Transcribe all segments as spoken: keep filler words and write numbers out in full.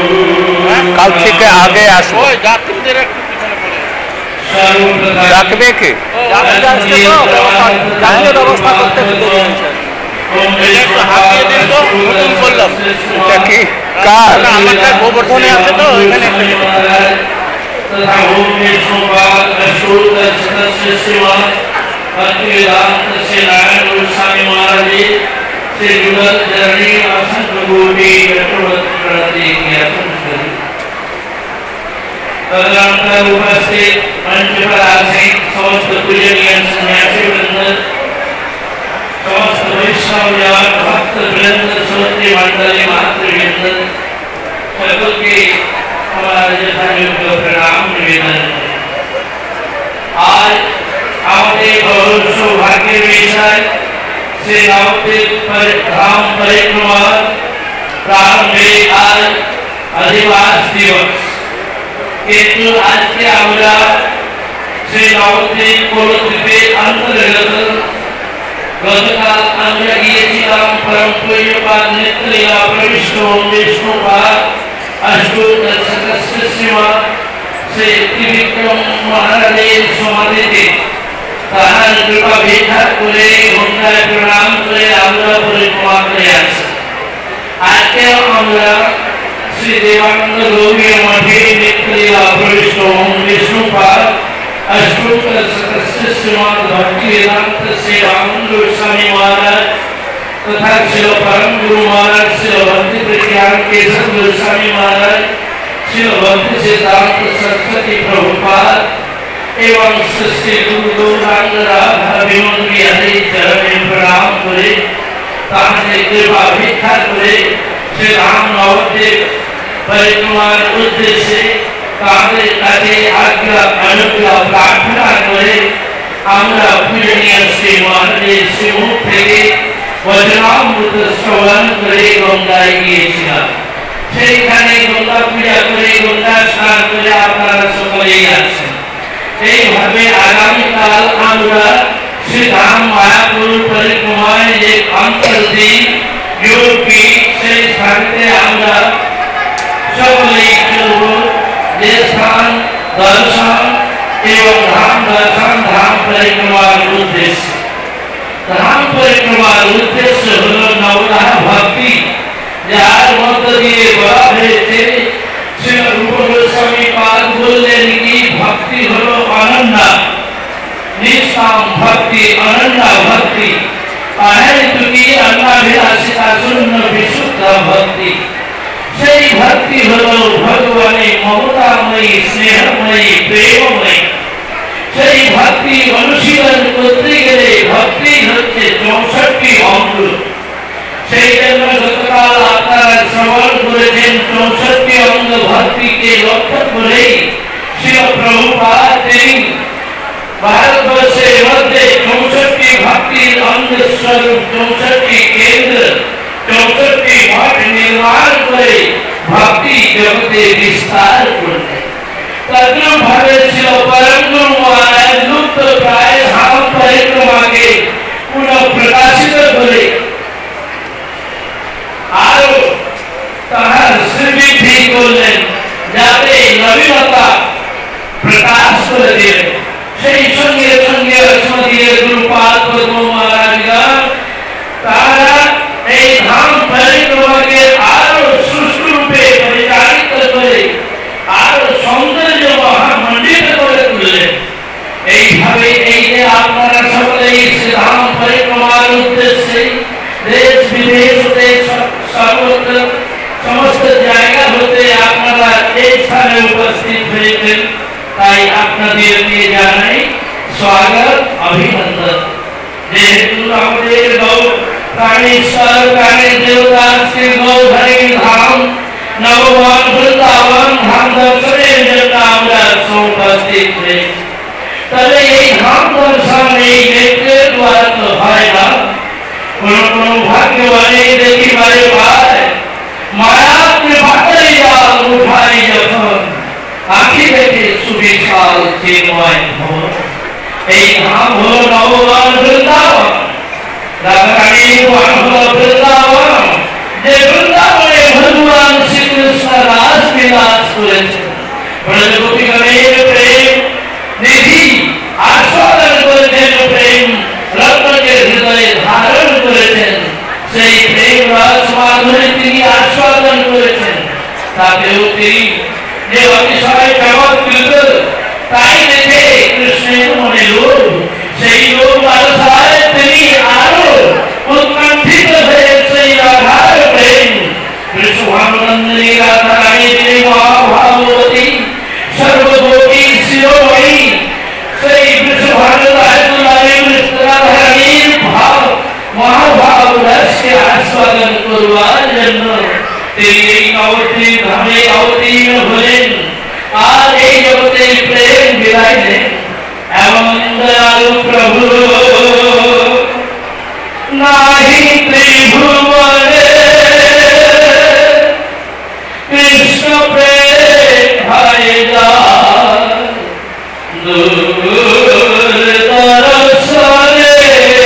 কাল থেকে আগে আসবো। ডাকবে কি? ব্যবস্থা করতে এটা কি কার? গোবর্ধনে আছে তো ওইখানে उपस्थित मंच पर आसीन समस्त पूजनीय सन्यासी वृंद, समस्त वैष्णव भक्त वृंद, श्रोत्री मंडली, मातृवृंद, सबके हमारा यथायोग्य प्रणाम निवेदन। आज हमारे बहुत सौभाग्य विषय श्री नवद्वीप पर धाम परिक्रमा प्रारंभे आज अधिवास दिवस, কিন্তু আজকে আমরা সেই নবদ্বীপ পৌরদ্বীপে অন্তর্গত গতকাল আমরা গিয়েছিলাম পরম পূজ্যপাদ নেত্রীলা প্রবিষ্ট বিষ্ণুপাদ অষ্টদশকস্যমা সেই ত্রিবিক্রম মহারাজের সমাধিতে তাহার কৃপা ভিক্ষা করে গঙ্গায় প্রণাম করে আমরা পরিক্রমা করে আসি। আজকে আমরা श्री देवानंद गोविंद मठे नेत्रीला प्रविष्ट विष्णुपाद अष्टोत्तर सहस्र श्रीमद् भक्ति वेदांत श्री रामानंद स्वामी महाराज तथा श्री परम गुरु महाराज श्री भक्ति प्रज्ञान केशव गोस्वामी महाराज श्री भक्ति सिद्धांत सरस्वती प्रभुपाद एवं श्री गुरु गौरांग राधा विमल बिहारी चरण में प्रणाम करे ताहरे कृपा भिक्षा करे श्री राम नवद्वीप परिक्रमार उद्देश्य তাদের কাছে আজ্ঞা অনুজ্ঞা প্রার্থনা করে আমরা পূজনীয় শ্রী মহারাজের শ্রীমুখ থেকে বচনামৃত শ্রবণ করে গঙ্গায় গিয়েছিলাম। সেইখানে গঙ্গা পূজা করে গঙ্গা স্নান করে আপনারা সকলেই আছেন। এইভাবে আগামীকাল আমরা শ্রীধাম মায়াপুর পরিক্রমায় যে অন্তর্দ্বীপ ইউপি সেই স্থানে আমরা সকলেই চলব। যে স্থান দর্শন এবং ধাম দর্শন ধাম পরিক্রমার উদ্দেশ্য। ধাম পরিক্রমার উদ্দেশ্য হল নবদাহ ভক্তি, যার মধ্য দিয়ে বলা হয়েছে শ্রী রূপ গোস্বামী পাদ বললেন কি ভক্তি হল অনন্যা নিষ্কাম ভক্তি, অনন্যা ভক্তি অহেতুকি অন্নাভিলাষিতা শূন্য বিশুদ্ধ ভক্তি। সেই ভক্তি হল ভগবানের মমতাময়ী, স্নেহময়ী, প্রেমময়ী। সেই ভক্তি অনুশীলন করতে গেলে ভক্তি হচ্ছে চৌষট্টি অঙ্গ। সেই জন্য গতকাল আপনারা শ্রবণ করেছেন চৌষট্টি অঙ্গ ভক্তিকে লক্ষ্য করেই শিল প্রভুপাদ তিনি ভারতবর্ষের মধ্যে চৌষট্টি ভক্তির অঙ্গ স্বরূপ চৌষট্টি কেন্দ্র চৌষট্টি মঠ নির্মাণ করে ভক্তি জগতে বিস্তার করলেন। তদ্রূপ ভাবে ছিল পরম গুরু মহারাজ লুপ্ত প্রায় ধাম পরিক্রমাকে পুনঃ প্রকাশিত করে আরো তাহার শ্রীবৃদ্ধি করলেন, যাতে নবীনতা প্রকাশ করে দিলেন। সেই সঙ্গে সঙ্গে রচনাদিয়ের গুরুপাদ পদ্ম মহারাজগণ তারা এই ধাম পরিক্রমাকে আরো সুষ্ঠুরূপে পরিচালিত করে আরো সৌন্দর্য মহামণ্ডিত করে তুললেন। এইভাবে এই যে আপনারা সকলেই ধাম পরিক্রমার উদ্দেশ্যে দেশ বিদেশ হতে সর্বত্র সমস্ত জায়গা হতে আপনারা এই স্থানে উপস্থিত হয়েছেন, তাই আপনাদেরকে জানাই স্বাগত, অভিনন্দন। যেহেতু আমাদের গৌর प्राणेश्वर प्राणी देवता श्री गौधरी धाम नववन वृंदावन धाम दर्शনের জন্য আমরা উপস্থিত হয়েছি। তবে এই ধাম দর্শন এই নেত্রের দ্বারা তো হয় না, কোন কোন ভাগ্যবানে দেখিবারে পায় মায়া কৃপাতে জাল উঠাই যখন আঁখি দেখে সুবিশাল চিন্ময় ভবন। এই ধাম হল নবवन বৃন্দাবন। রাধারানী হল বৃন্দাবন, যে বৃন্দাবনে ভগবান শ্রীকৃষ্ণ রাস জ্যোতি যে অতিশয় চমৎকৃত তাই দেখে কৃষ্ণের মনে লোভ সেই লোভ লালসায় তিনি আরো উৎকণ্ঠিত হয়ে সেই রাধার প্রেম কৃষ্ণ ভাবনন্দিনী রাধা রানী তিনি মহাভাগবতী সর্বভূমি শিরোমণি সেই কৃষ্ণ রাধারানীর ভাব মহাভাব রসকে আস্বাদন করবার জন্য তিনি এই নবদ্বীপ ধামে অবতীর্ণ হলেন আর এই জগতে প্রেম বিলাইলেন এমন দয়ালু প্রভু নাহি ত্রিভুবনে কৃষ্ণ প্রেম হয় যায় দূরদর্শনে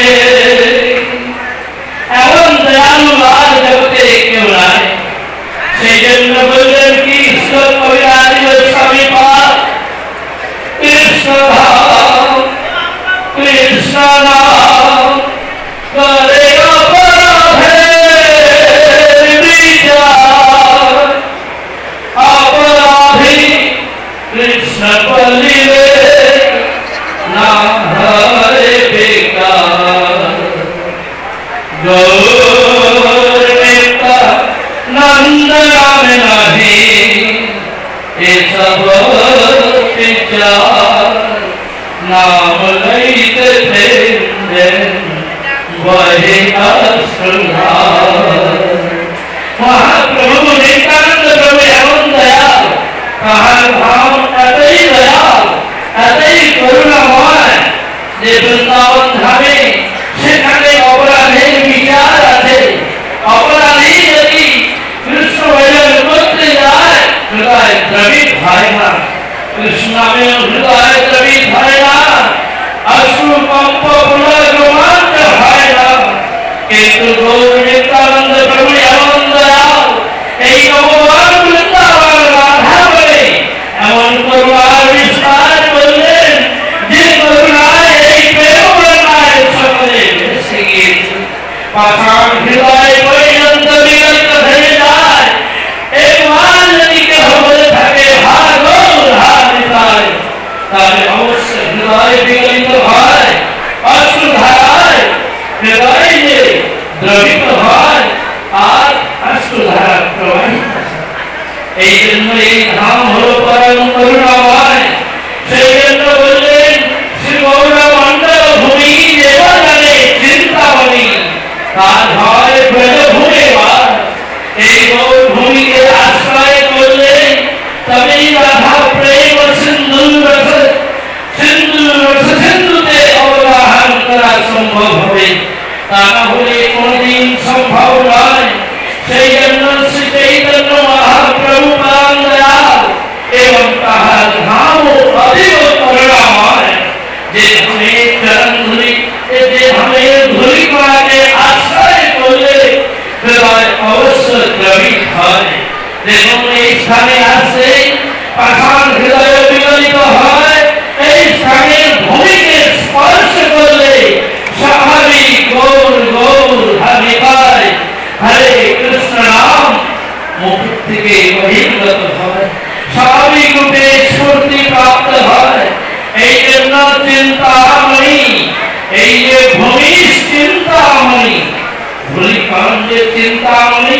এমন দয়ালু আর জগতে কেউ নাই সেই জন্য বললেন কি ঈশ্বর কবিরাজ স্বামী পাঠ কৃষ্ণ ধাম কৃষ্ণ নাম করে অপরাধের বিচার অপরাধী কৃষ্ণ বলিলে না হয় বেকার গৌর নেতা নন্দ নামে নাহি এসব বিচার নাম লইতে বহে অশ্রুধার মহাপ্রভু নিত্যানন্দ প্রভু এমন দয়াল তাহার ভাব এতই দয়াল এতই করুণাময় যে বৃন্দাবন ধামে সেখানে অপরাধের বিচার আছে অপরাধী যদি কৃষ্ণ ভজন করতে যায় হৃদয় দ্রবিত হয় না কৃষ্ণ নামে হৃদয় দ্রবিত হয় না অশ্রু কম্প পুনর্রোমাঞ্চ হয় না কিন্তু গৌর নিত্যানন্দ প্রভু এমন দয়াল এই নবমান বৃন্দাবন রাধা বলে এমন করুণার বিস্তার করলেন যে করুণায় এই প্রেম বন্যায় সকলে ভেসে গিয়েছে পাষাণ হৃদয় পর্যন্ত বিগলিত হয়ে যায় একবার যদি কেহ বলে থাকে হা গৌর হা নিতাই তাহলে অবশ্য হৃদয় বিগলিত হয় অশ্রুধারায় হৃদয় যে দ্রবিত হয় আর অশ্রুধারা প্রবাহিত এই জন্য এই ধাম হল পরম করুণাময় সেই জন্য বললেন শ্রী গৌর মন্ডল ভূমি দেবজানে চিন্তামণি তার হয় ব্রজভূমে বাস এই গৌর ভূমিকে আশ্রয় করলেন তবেই রাধা প্রেম সিন্ধুর রস সিন্ধুর রস সিন্ধুতে অবগাহন করা সম্ভব হবে তা না হলে কোনদিন সম্ভব নয় সেই জন্য শ্রী চৈতন্য মহাপ্রভু পরম দয়াল এবং তাহার ধাম অতীব করুণাময় যে ধামের চরণ ধুলি যে ধামের ধুলি করাকে আশ্রয় করলে হৃদয় অবশ্য দ্রবিত হয় দেখুন এই স্থানে আসে পাষাণ হৃদয় বিগলিত হয় এই স্থানের ভূমিকে স্পর্শ করলে স্বাভাবিক গৌর গৌর হরে পায় হরে কৃষ্ণ নাম মুখ থেকে বহির্গত হয় স্বাভাবিক রূপে স্ফূর্তি প্রাপ্ত হয় এই জন্য চিন্তামণি এই যে ভূমি চিন্তামণি ভূলিখণ্ডের চিন্তামণি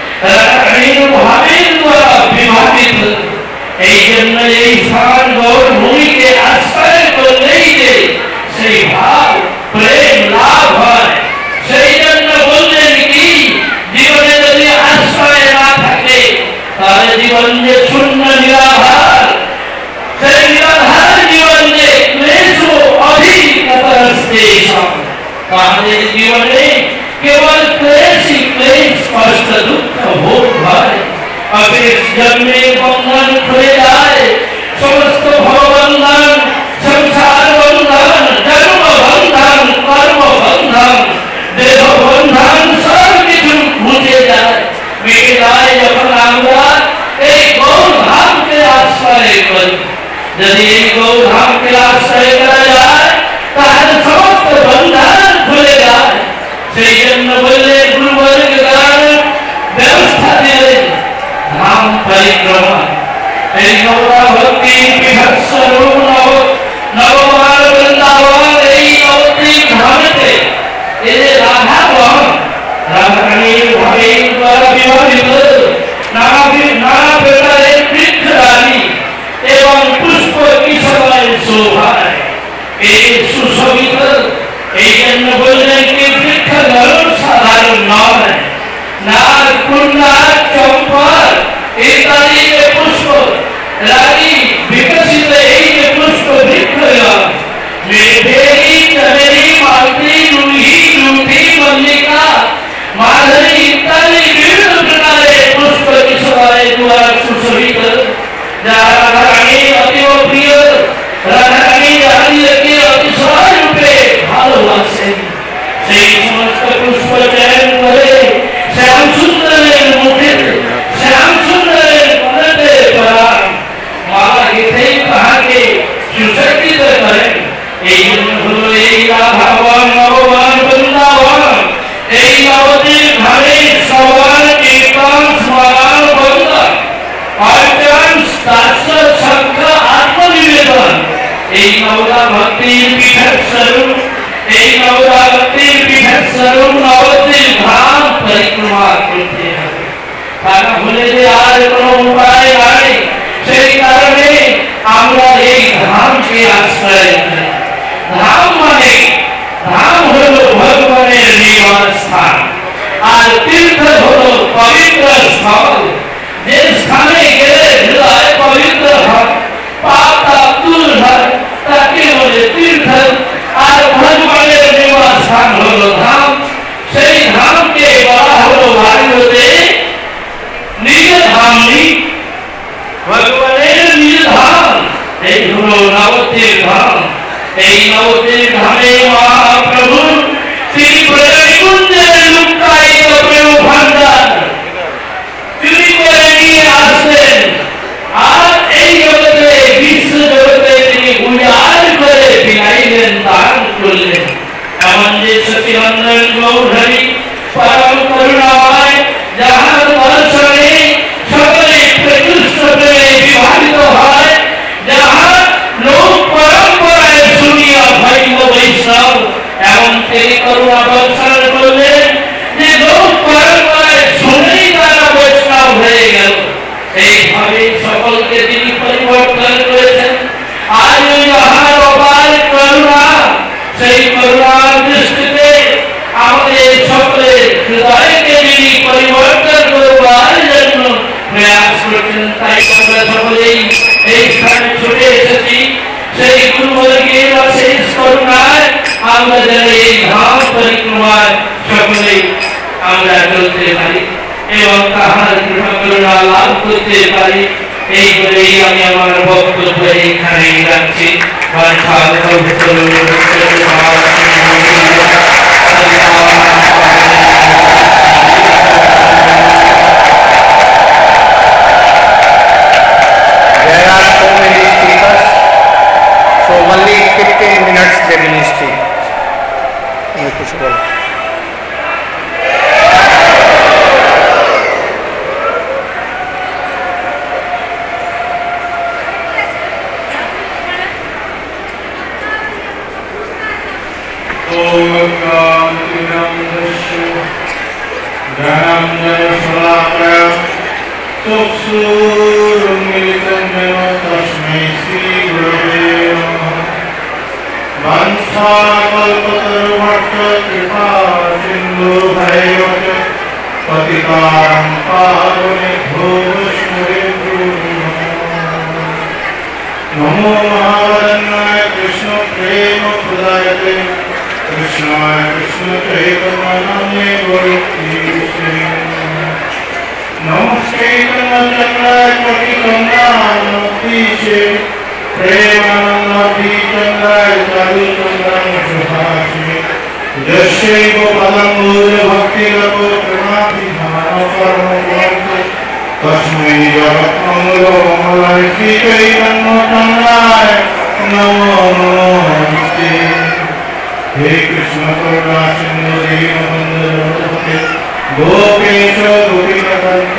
ভাবের দ্বারা বিভাবিত এই জন্য এই স্থান গৌর ভূমিকে আশ্রয় করলেই যে সেই ভাব প্রেম লাভ হয় সেই জন্য বললেন কি জীবনে যদি আশ্রয় না থাকে তাহলে জীবন যে শূন্য নিরাধার সেই নিরাধার জীবন যে ক্লেশ অধিকতরস্তেষ তাহলে জীবনে কেবল ক্লেশই ক্লেশ কষ্ট দুঃখ ভোগ হয় অবেশ জন্মে বন্ধন খুলে যায় সমস্ত ভববন্ধন সংসার বন্ধন জন্ম বন্ধন কর্ম বন্ধন দেহ বন্ধন সব কিছু মুছে যায় মিটে যায় যখন আমরা এই গৌর ধামকে আশ্রয় করি যদি এই গৌর ধামকে আশ্রয় করা যায় তাহলে সমস্ত বন্ধন খুলে যায় সেই জন্য বললে গুরুবর্গ ব্যবস্থা দিলেন ধাম परिक्रमा এই নবরা ভক্তি বিহস্বরূপ নব নবমার বৃন্দাবন এই নবদ্বীপ ধামেতে এই যে রাধা বন রাধারানীর ভাবে দ্বারা বিবাহিত নানা নানা প্রকারের বৃক্ষরাজি এবং পুষ্প কিশোরের শোভায় এই সুশোভিত এই জন্য বললেন কি বৃক্ষ ধরুন সাধারণ নয় নাগ কুন্ডা চম্পা ইত্যাদি যে পুষ্প রাজি বিকশিত এই যে পুষ্প বৃক্ষ মেঘেরি চমেলি মালতি রুহি রুথি মল্লিকা মাধুরী ইত্যাদি বিভিন্ন প্রকারের পুষ্প কিশোরের দ্বারা সুশোভিত যারা রাধারানী অতীব প্রিয় রাধারানী রানীকে অতিশয় রূপে ভালোবাসেন সেই সমস্ত পুষ্প চয়ন করে শ্যাম সুন্দরের মুখে শ্যাম সুন্দরের মনেতে পরাণ মালা গেথেই তাহাকে সুসজ্জিত করেন এই জন্য হলো এই রাধাবন নববন বৃন্দাবন এই নবদ্বীপ ধামে সবার কীর্তন স্মরণ বন্দন অর্চন দাস্য শঙ্খ আত্মনিবেদন এই নবদা ভক্তির পীঠের স্বরূপ এই নবদা ভক্তির পীঠের স্বরূপ নবদ্বীপ ধাম পরিক্রমা করতে হবে তারা বলে যে আর কোনো উপায় নাই সেই কারণে আমরা এই ধামকে আশ্রয় করি ধাম মানে ধাম হলো ভগবানের নিবাস স্থান আর তীর্থ হলো পবিত্র স্থল যে স্থানে গেলে হৃদয় পবিত্র হয় পাপ তাপ দূর হয় তাকে বলে তীর্থ আর ভগবানের নিবাস স্থান হলো ধাম সেই ধামকে বলা হলো ভারতে নিজ ধামনি ভগবানের নিজ ধাম এই হলো নবদ্বীপ ধাম এই নবদ্বীপ ধামে মহাপ্রভু তিনি প্রেমকুঞ্জের লুকায়িত প্রেম ভান্ডার চুরি করে নিয়ে আসলেন আর এই জগতে বিশ্ব জগতে তিনি উজাড় করে বিলাইলেন দান করলেন এমন যে সচিনন্দন গৌরহরি পরম করুণাময় যাহার দর্শনে সকলে প্রকৃষ্ট প্রেমে বিবাহিত হয় যাহার লোক পরম্পরায় শুনিয়া ভাইব বৈষ্ণব এমন তিনি করুণা বর্ষণ করলেন যে লোক পরম্পরায় শুনেই তারা বৈষ্ণব হয়ে গেল এইভাবে সকলকে তিনি পরিবর্তন করেছেন আজ ওই যাহার অপার করুণা সেই করুণার দৃষ্টিতে আমাদের সকলের হৃদয়কে তিনি পরিবর্তন করবার জন্য প্রয়াস করছেন তাই আমরা সকলেই এই স্থানে ছুটে এসেছি সেই গুরুবর্গের অশেষ করুণায় আমরা যেন এই ধাম পরিক্রমায় সকলেই আমরা চলতে পারি এবং তাহার কৃপা করুণা লাভ করতে পারি এই বলেই আমি আমার বক্তব্য এইখানে রাখছি There are so many speakers, so only fifteen minutes they will speak. कुछ बोलो नमो महावरन्नाय कृष्ण प्रेम प्रदायते कृष्णाय कृष्ण चैतन्य गोविंदे नमस्ते चंद्राय कोटि चंद्राय प्रेमानंदी चंद्राय चारु चंद्राय सुभाषे यशैव पदं भक्ति रतो प्रेमाभि भाव परमो तस्मै जगत्मूलो मलय श्री चैतन्य चंद्राय नमो नमस्ते हे कृष्ण करुणा सिंधु दीनबंधु जगत्पते গোপেশ গোপীকান্ত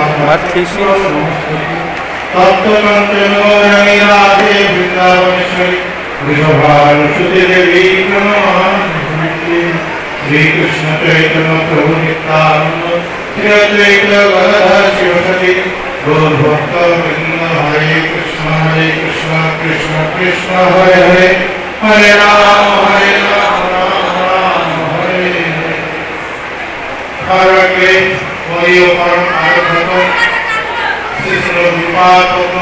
তত্ত্বকাঞ্চন রানী রাধে বৃন্দাবনেশ্বরী বৃষভানুসুতে দেবী প্রণমামি শ্রীকৃষ্ণ চৈতন্য প্রভু নিত্যানন্দ শ্রী অদ্বৈত গদাধর শিবসতি গৌর ভক্ত বৃন্দ হরে কৃষ্ণ হরে কৃষ্ণ কৃষ্ণ কৃষ্ণ হরে হরে হরে রাম হরে রাম রাম রাম হরে হরে হরে হরিও পরম আরাধক শ্রী বিপাতক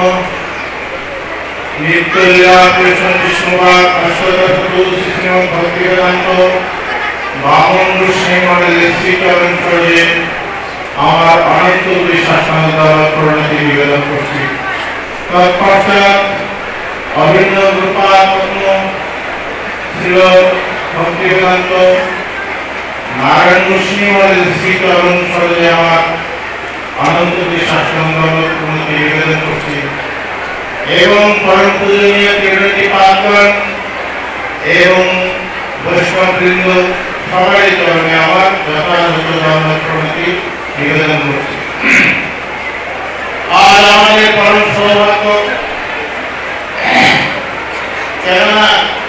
নিত্যলীলা কৃষ্ণ বিষ্ণুবাদ অশ্বতু শ্রী ভক্তিবেদান্ত বামন ঋষিমণ্ডলের শ্রীচরণ সরে আমার অনন্ত শাসন দ্বারা প্রণতি নিবেদন করছি। তৎপশ্চাৎ অভিন্ন রূপাত্ম ছিল ভক্তিবেদান্ত নারায়ণ ঋষিমণ্ডলের শ্রীচরণ সরে আমার অনন্ত শাসন দ্বারা প্রণতি নিবেদন করছি এবং পরম পূজনীয় ত্রিবেদী পাঠগণ এবং বৈষ্ণববৃন্দ সবাই চরণে আমার যথাযথ ধর্ম প্রণতি নিবেদন করছি। আজ আমাদের পরম সৌভাগ্য, কেননা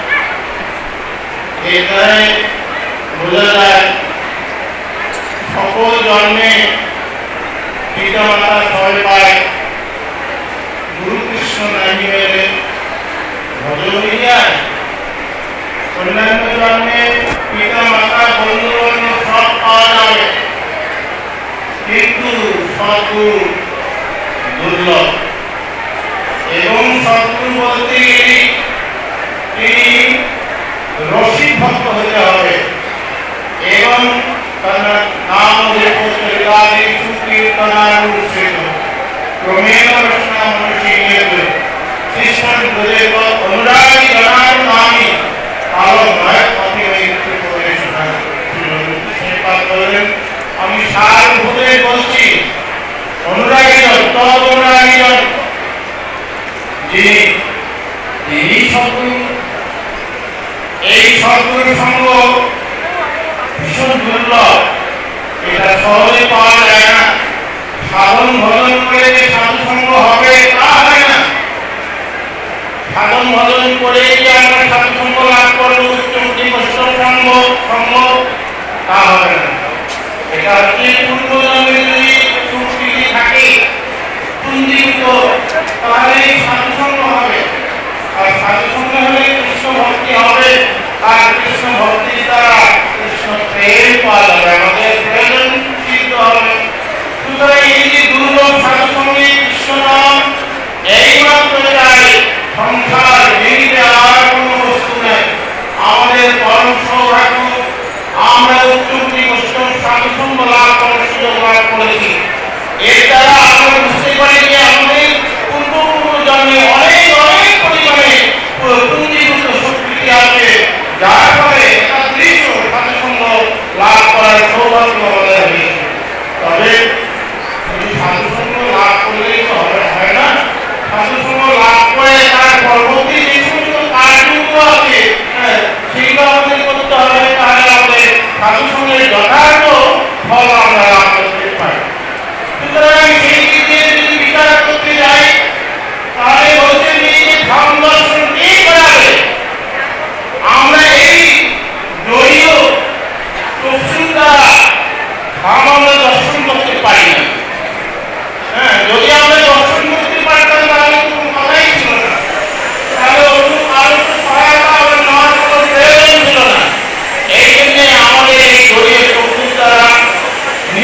এখানে বোঝা যায় সকল জন্মে পিতা মাতা সবাই পায়, গুরু কৃষ্ণ নামি মেলে ভজন হয়ে যায়। অন্যান্য জন্মে পিতা মাতা বন্ধু বান্ধব সব পাওয়া যাবে, কিন্তু সদ্গুরু দুর্লভ। এবং সদ্গুরু বলতে গেলে তিনি রসিক ভক্ত হতে হবে এবং তার নাম সুকীর্তনানুষ্ঠিত ক্রমেণ রচনা মনুষ্য কৃষ্ণ অনুরাগী জনার নামী আমি সার্বভৌমে বলছি, অনুরাগীজন তদ অনুরাগীজন যিনি তিনি সদ্গুরু। এই সদ্গুরু সঙ্গ ভীষণ দুর্লভ, এটা সহজে পাওয়া যায় না। সাধন ভজন করে যে সাধু সঙ্গ হবে তা হয় না। সাধন ভজন করে যে আমরা সাধু সঙ্গ লাভ করবো, উচ্চমুখী বৈষ্ণব সঙ্গ সঙ্গ তা হবে না। এটা হচ্ছে পূর্বজন্মে যদি সুকৃতি থাকে পুঞ্জীভূত, তাহলে সাধু সঙ্গ হবে। আর সাধু সঙ্গ হলে কৃষ্ণ ভক্তি হবে, আর কৃষ্ণ ভক্তির দ্বারা কৃষ্ণ প্রেম পাওয়া যাবে, আমাদের প্রয়োজন সিদ্ধ হবে। সুতরাং এই যে দুর্লভ সাধু সঙ্গে কৃষ্ণ নাম এইমাত্র যায়, সংসার ভেঙে আর কোনো বস্তু নেই। আমাদের পরম সৌভাগ্য, আমরা উচ্চমুখী বৈষ্ণব সাধু সঙ্গ লাভ করার সুযোগ লাভ করেছি। এর দ্বারা আমরা বুঝতে পারি যে আমাদের পূর্বপূর্ব জন্মে অনেক অনেক পরিমাণে পুঞ্জীভূত শক্তি আছে, যার ফলে একাদৃশ্য সাধু সঙ্গ লাভ করার সৌভাগ্য আমাদের হয়েছে। তবে সাধু সঙ্গ লাভ করলেই তো হয় না। সাধু সঙ্গ লাভ করে তার পরবর্তী যে সমস্ত কাজগুলো আছে সেগুলো আমাদের করতে হবে, তাহলে আমাদের সাধু সঙ্গের যথার্থ ফল আমরা লাভ করতে পারি। সুতরাং সেই দিক দিয়ে যদি বিচার করতে যাই, তাহলে বলতে নিয়ে ধাম দর্শন কে করাবে? আমরা এই জড়ীয় চক্ষুর দ্বারা ধাম আমরা দর্শন করতে পারি না। হ্যাঁ, যদি আমরা দর্শন করতে পারতাম তাহলে কোনো কথাই ছিল না, তাহলে অন্য কারো সহায়তা আমরা নেওয়ার কোনো প্রয়োজন ছিল না। এই জন্য আমাদের এই জড়ীয় চক্ষুর দ্বারা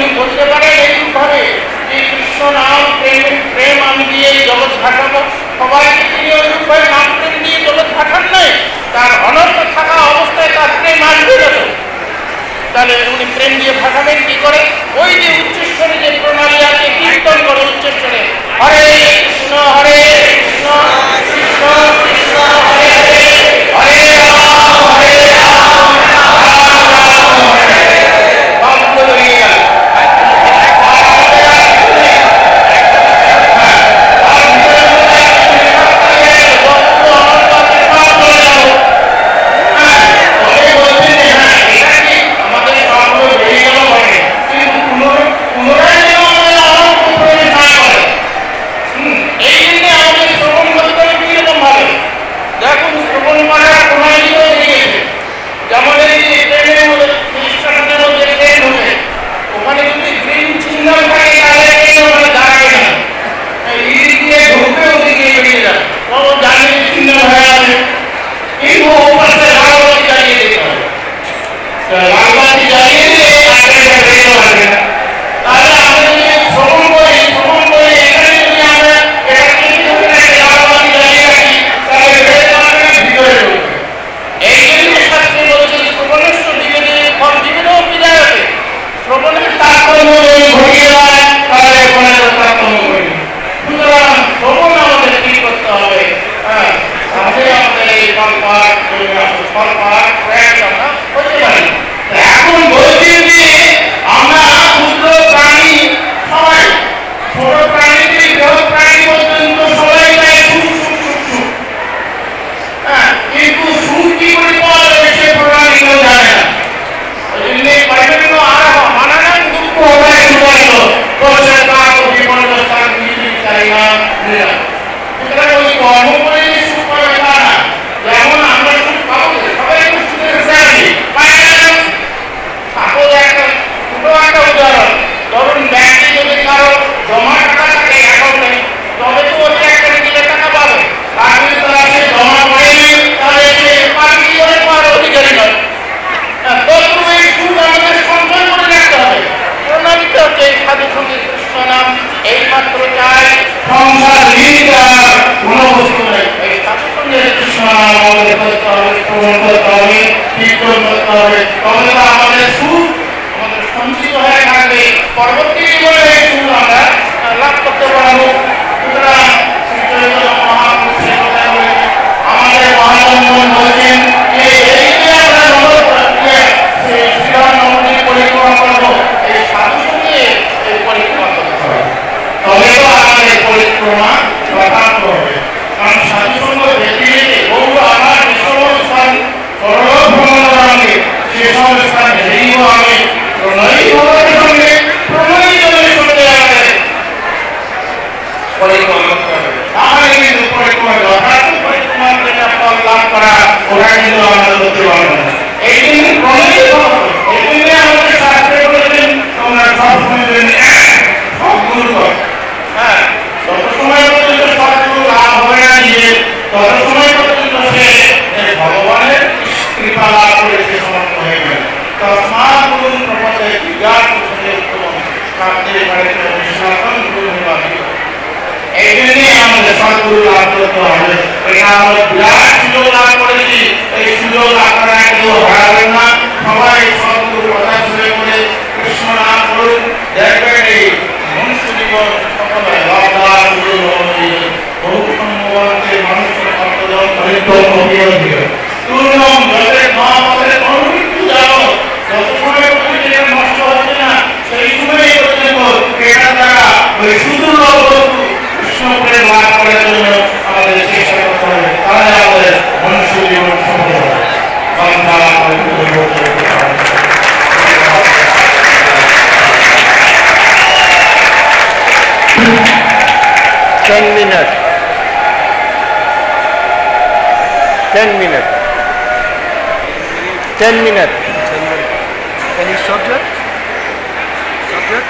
উনি বলতে পারেন এইভাবে যে কৃষ্ণ নাম প্রেম প্রেম আমি দিয়ে জগৎ ভাসাবো, সবাইকে তিনি ওইরূপভাবে নাম প্রেম দিয়ে জগৎ ভাসান নাই, তার অনর্থ থাকা অবস্থায় তার প্রেম আসবে না। তাহলে উনি প্রেম দিয়ে ভাসাবেন কি করে? ওই যে উচ্চস্বরে যে প্রণালী আছে, কীর্তন করে উচ্চস্বরে হরে কৃষ্ণ হরে কৃষ্ণ কৃষ্ণ কৃষ্ণ হরে হরে হরে রাম হরে রাম রাম রাম হরে হরে। এখন বলছেন যে আমরা ক্ষুদ্র প্রাণী সবাই, ছোট প্রাণী থেকে বৃহৎ প্রাণী পর্যন্ত সবাই চায় সুখ সুখ সুখ সুখ। হ্যাঁ, কিন্তু সুখ কি করে পাওয়া যাবে সে প্রণালী কেউ জানে না। ওই জন্য বিভিন্ন আরো মানানান দুঃখ হয় সুদারিত দশের কাজ ও বিপন্ন স্থান নিজে চাই না নিলাম। সুতরাং ওই কর্ম করে যে সুখ পাবে তা না। যেমন আমরা সুখ পাবো, সবাই একটু সুখের চাই পাই না। সাপোজ একটা ছোট একটা উদাহরণ, ধরুন ব্যাংকে যদি কারো জমা টাকা থাকে অ্যাকাউন্টে, তবে তো ওই একটা দিলে টাকা পাবে। আর যদি তারা সে জমা করেনি তাহলে সে পাবি কি করে, পাওয়ার অধিকারী নয়। তবু এই সুখ আমাদের সঞ্চয় করে রাখতে হবে। প্রণালিত হচ্ছে এই সাধু সঙ্গীত কৃষ্ণ নাম এইমাত্র চাই, সংসার নির্যার কোন বস্তু নেই। এই সাধু সঙ্গীত কৃষ্ণ নাম আমাদের করতে হবে, শ্রবণ করতে হবে, কীর্তন করতে হবে, তবে তো আমাদের সুখ আমাদের সঞ্চিত হয়ে থাকবে। পরবর্তী জীবনে এই সুখ আমরা লাভ করতে পারবো। সুতরাং আমাদের মহাজনগণ বলছেন যে এই যে আমরা নবদ্বীপ পরিক্রমা করবো, এই সাধু সঙ্গে এই পরিক্রমা করতে হবে, তবে তো আমাদের পরিক্রমা যথার্থ হবে। কারণ সাধু সঙ্গ দেখে দেখে বহু আমার যেসব স্থান সরল ভ্রমণ করাবে, সেসব স্থান হেরিব আমি প্রণয়ী ভগবানের সঙ্গে প্রণয়ী জনের সঙ্গে আমাদের পরিক্রমা করতে হবে। তাহলে কিন্তু পরিক্রমা যথার্থ পরিক্রমা যেটা ফল লাভ করা, ওরা কিন্তু আমরা করতে পারবো না। এই জন্য প্রণয়ী ভগবান, এই জন্য আমাদের শাস্ত্রে বলেছেন তোমরা সবসময় সদ্গুরু কর। হ্যাঁ, যত সময় পর্যন্ত সদ্গুরু লাভ হবে না নিজে, তত সময় পর্যন্ত সে ভগবানের কৃপা লাভ করে সে সমর্থ হয়ে গেল। তস্মাৎ গুরুং প্রপদে বিজ্ঞান কুশলে উত্তম শান্তি বাড়িতে বিশ্বনাথন গুরু নিবাসিত। এই জন্যই আমাদের সদ্গুরু লাভ করতে হবে। এটা আমরা বিরাট সুযোগ লাভ করেছি, এই সুযোগ আপনারা কেউ হারাবেন না। সবাই সদ্গুরু কথা শুনে বলে কৃষ্ণ নাম করুন, দেখবেন এই মনুষ্য জীবন সফল হয়। লবদার গুরু ভবনী বহু সম্ভবন্তে মানুষের সত্যজন হরিত অভিযোগ তুলম যাতে মা আমাদের অনুমৃত্যু জানো, যত সময় পর্যন্ত এটা নষ্ট হচ্ছে না সেই সময় পর্যন্ত এটা দ্বারা ওই সুদূর বস্তু কৃষ্ণপ্রেম লাভ করার জন্য আমাদের চেষ্টা করতে হবে। তাহলে আমাদের মনুষ্য জীবন সফল হবে। ten minutes. ten minutes. ten minutes. Any subject? Subject?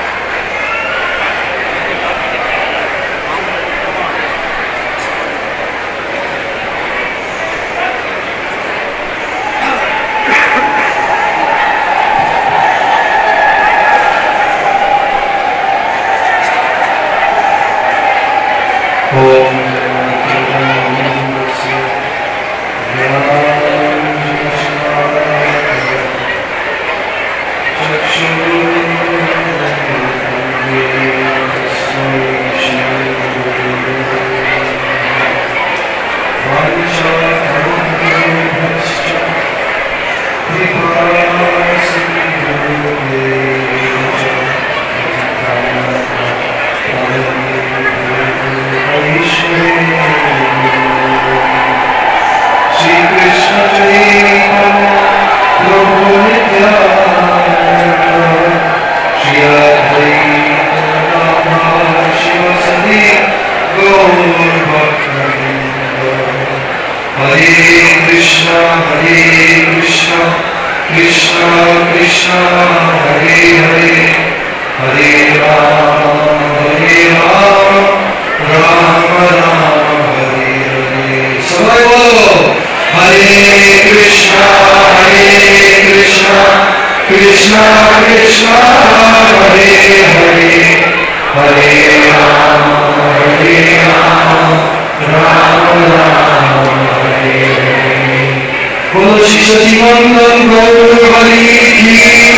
Krishna, Hare Hare, Hare Rama, Hare Rama, Rama Rama, Hare Hare. Samay bolo, Hare Krishna, Hare Krishna, Krishna Krishna, Hare Hare, Hare Rama, Hare Rama, Rama Rama, Hare Hare. Bolo Shri Sachidanand Gaur Hari Ki,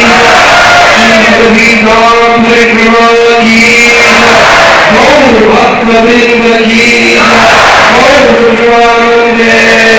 Shri Ram Parikrama Ki, Gaur Bhakta Vrinda Ki, Gaur Premanande.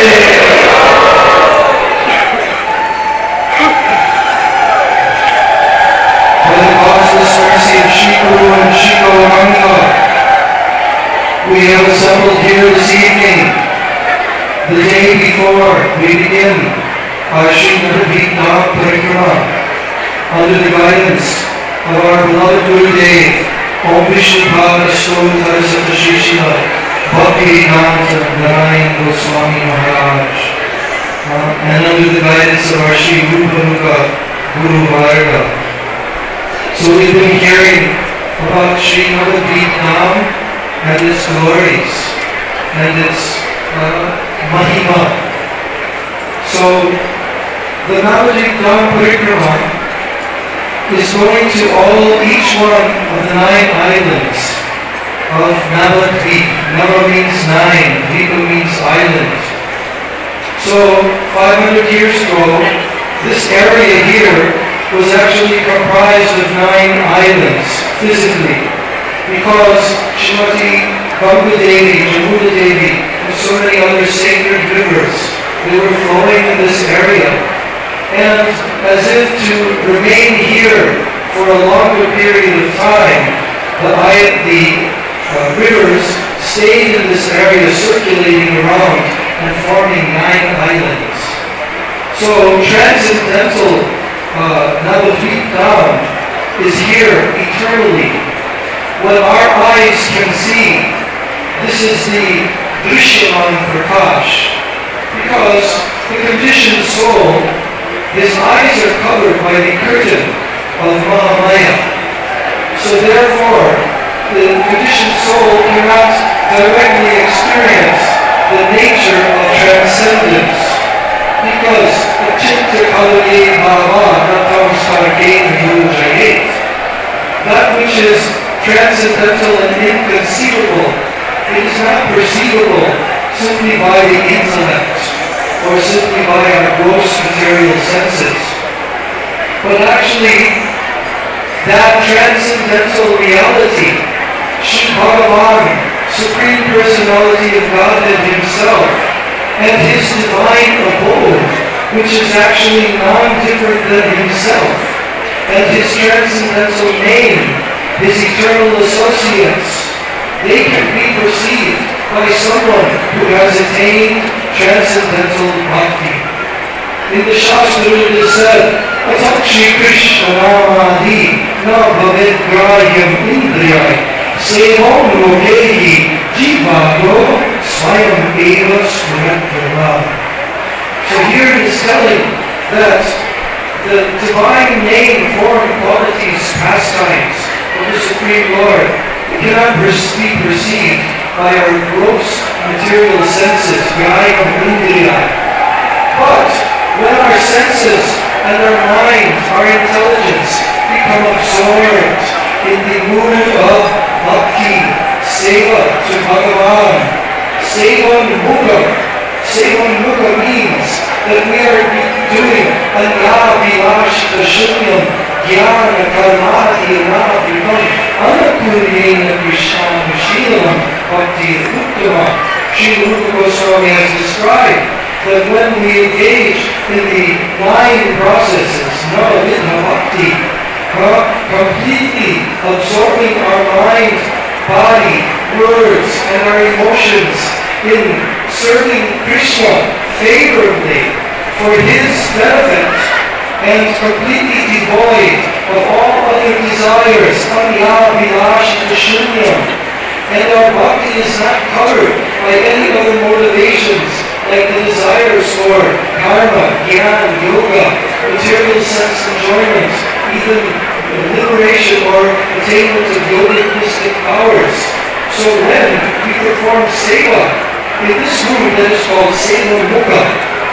We have assembled here this evening, the day before we begin our Srimad Bhakti Parikrama, under the guidance of our beloved Gurudev, Om Vishnu Pada Stovatara Sattashishila, Bhakti-Vedanta Narayan Goswami Maharaj, uh, and under the guidance of our Sri Rupanuga Guru Varga. So we've been hearing about Srimad Bhakti and its glories and its uh, mahima. So the Navadvip Dham Parikrama is going to all, each one of the nine islands of Navadvip. Nava means nine, Dvipa means island. So five hundred years ago, this area here was actually comprised of nine islands physically, because Srimati Ganga Devi, Jamuna Devi, and so many other sacred rivers, they were flowing in this area. And as if to remain here for a longer period of time, the, the uh, rivers stayed in this area, circulating around and forming nine islands. So transcendental uh, Navadvip Dham is here eternally. What our eyes can see, this is the Drishyaman Prakash, because the conditioned soul, his eyes are covered by the curtain of Mahamaya. So therefore, the conditioned soul cannot directly experience the nature of transcendence, because the Chitta Kalani Bhava Natamskargena Yujayet, that which is transcendental and inconceivable, it is not perceivable simply by the intellect or simply by our gross material senses. But actually, that transcendental reality, Shri Bhagavan, Supreme Personality of Godhead Himself, and His divine abode, which is actually non-different than Himself, and His transcendental name, His eternal associates, they can be perceived by someone who has attained transcendental bhakti. In the Shastra it is said, Atak Shri Krishna Namadi Na Bhavet Grayam Indriyai Sevam Lokehi Jivago Swayam Eva Suratrava. So here it is telling that the divine name, form, qualities, pastimes of the Supreme Lord cannot be perceived by our gross material senses, but when our senses and our mind, our intelligence become absorbed in the mood of bhakti, seva to Bhagavan, sevan mukha. Sevan mukha means that we are doing anyavilashita shunyam jnana karmati anavikam anapuryena krishnam shilam bhakti uttama. Sri Rupa Goswami has described that when we engage in the nine processes, Navavidha Bhakti, completely absorbing our mind, body, words, and our emotions in serving Krishna favorably for His benefit, and completely devoid of all other desires, anya vilashita shunyam, and our bhakti is not covered by any other motivations like the desires for karma, jnana, yoga, material sense enjoyment, even liberation or attainment of yogic mystic powers. So when we perform seva, in this room that is called Seva Mukha.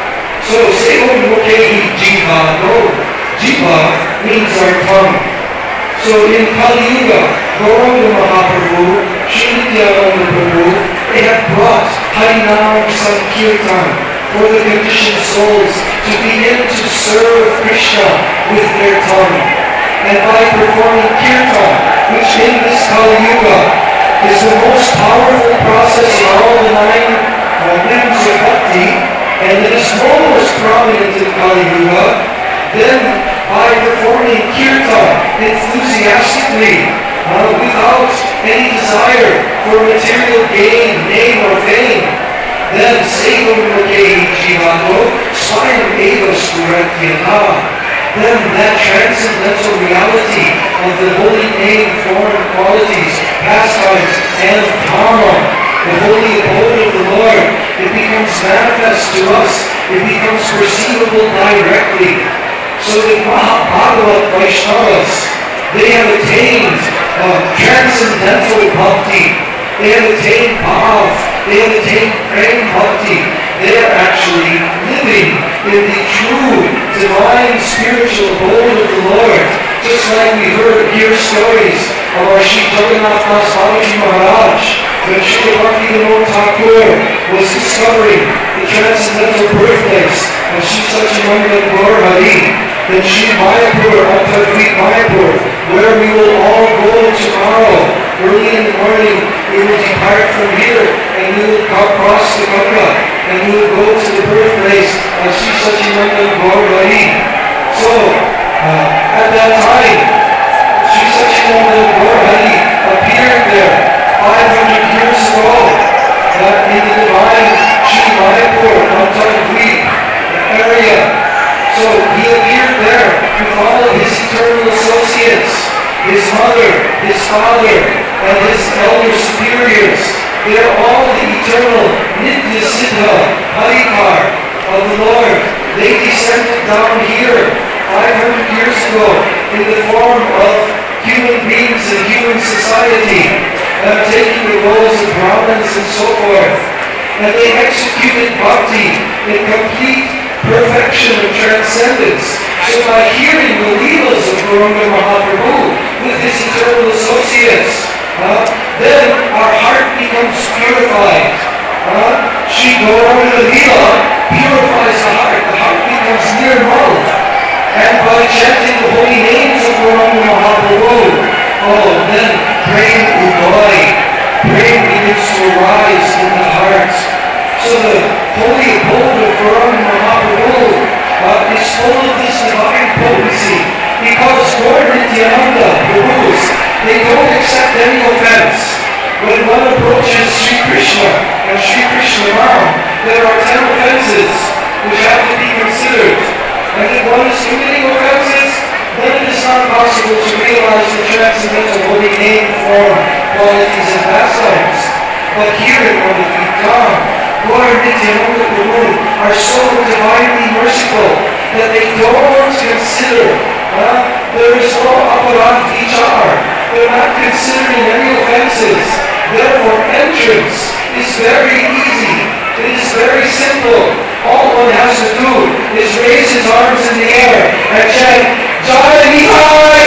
So Seva Mukhehi Jiva, no, Jiva means our tongue. So in Kali Yuga, Gauranga Mahaprabhu, Sri Nityananda Prabhu, they have brought Harinam Sankirtan for the conditioned souls to begin to serve Krishna with their tongue. And by performing Kirtan, which in this Kali Yuga is the most powerful process of all the nine uh, limbs of bhakti, and it is most prominent in Kali Yuga, then by performing Kirtan enthusiastically, uh, without any desire for material gain, name or fame, then Sevam Mukhehi Jivato Swayam Eva Suratyata. Then that transcendental reality of the holy name, form, qualities, pastimes, and dharma, the holy abode of the Lord, it becomes manifest to us, it becomes perceivable directly. So the Mahabhagavat Vaishnavas, they have attained uh, transcendental bhakti, they have attained bhav, they have attained prem bhakti. They are actually living in the true divine spiritual abode of the Lord. Just like we heard here stories of our Sri Jagannath Das Babaji Maharaj, when Srila Bhaktivinoda Thakur was discovering the transcendental birthplace of Sri Satchidananda Gaur Hari, then Sri Mayapur, Antardvip Mayapur, where we will all go tomorrow, early in the morning, we will depart from here and we will cross the Ganga and we will go to the birthplace of Sri Satchidananda Gaur Hari. So, uh, at that time, Sri Satchidananda Gaur Hari appeared there five hundred years ago uh, in the divine Sri Mayapur, Antardvip area. So he appeared there with all of his eternal associates, his mother, his father, and his elder superiors. They are all the eternal Nitya Siddha Harikar of the Lord. They descended down here five hundred years ago in the form of human beings and human society, uh, taking the roles of Brahmins and so forth. And they executed bhakti in complete perfection of transcendence. So by hearing the leelas of Gauranga Mahaprabhu with his eternal associates, uh, then our heart becomes purified. Uh, Shri Gauranga Leela purifies the heart. The heart becomes nirmal. And by chanting the holy names of Gauranga Mahaprabhu, oh, then prem uday, prem begins to arise in the heart. So the holy abode of Gauranga Mahaprabhu uh, is full of this divine potency, because Gaur Nityananda Prabhus, they don't accept any offense. When one approaches Sri Krishna and Sri Krishna Ram, there are ten offenses which have to be considered. And if one is committing offenses, then it is not possible to realize the transcendental holy name, form, qualities, and pastimes. But here in Madhukirtan, Gaur Nityananda Prabhu are so divinely merciful that they don't consider, uh, there is no aparat vichar, they're not considering any offenses. Therefore, entrance is very easy, it is very simple. All one has to do is raise his arms in the air and chant, Jai Nihai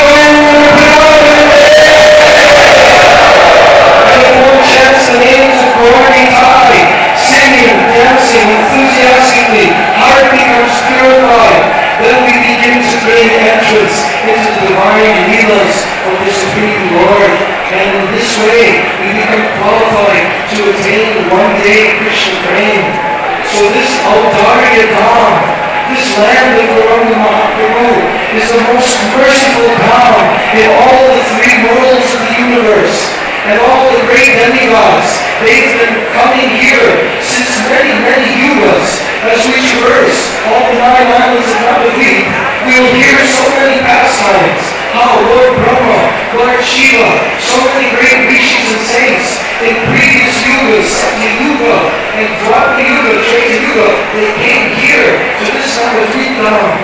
And if one chants the names of Gaur Nihai, singing, dancing enthusiastically, heart becomes purified. Then we begin to gain entrance into the divine leelas of the Supreme Lord. And in this way, we become qualified to attain one day Krishna prem. So this Audarya Dham, this land of Gauranga Mahaprabhu, is the most merciful Dham in all the three worlds of the universe. And all the great demigods, they've been coming here since many, many yugas. As we traverse all the nine islands of Navadvip, we will hear so many pastimes. How Lord Brahma, Lord Shiva, so many great rishis and saints in previous yugas, Satya Yuga and Dwapara Yuga, Treta Yuga, they came here to this Navadvip Dham, and they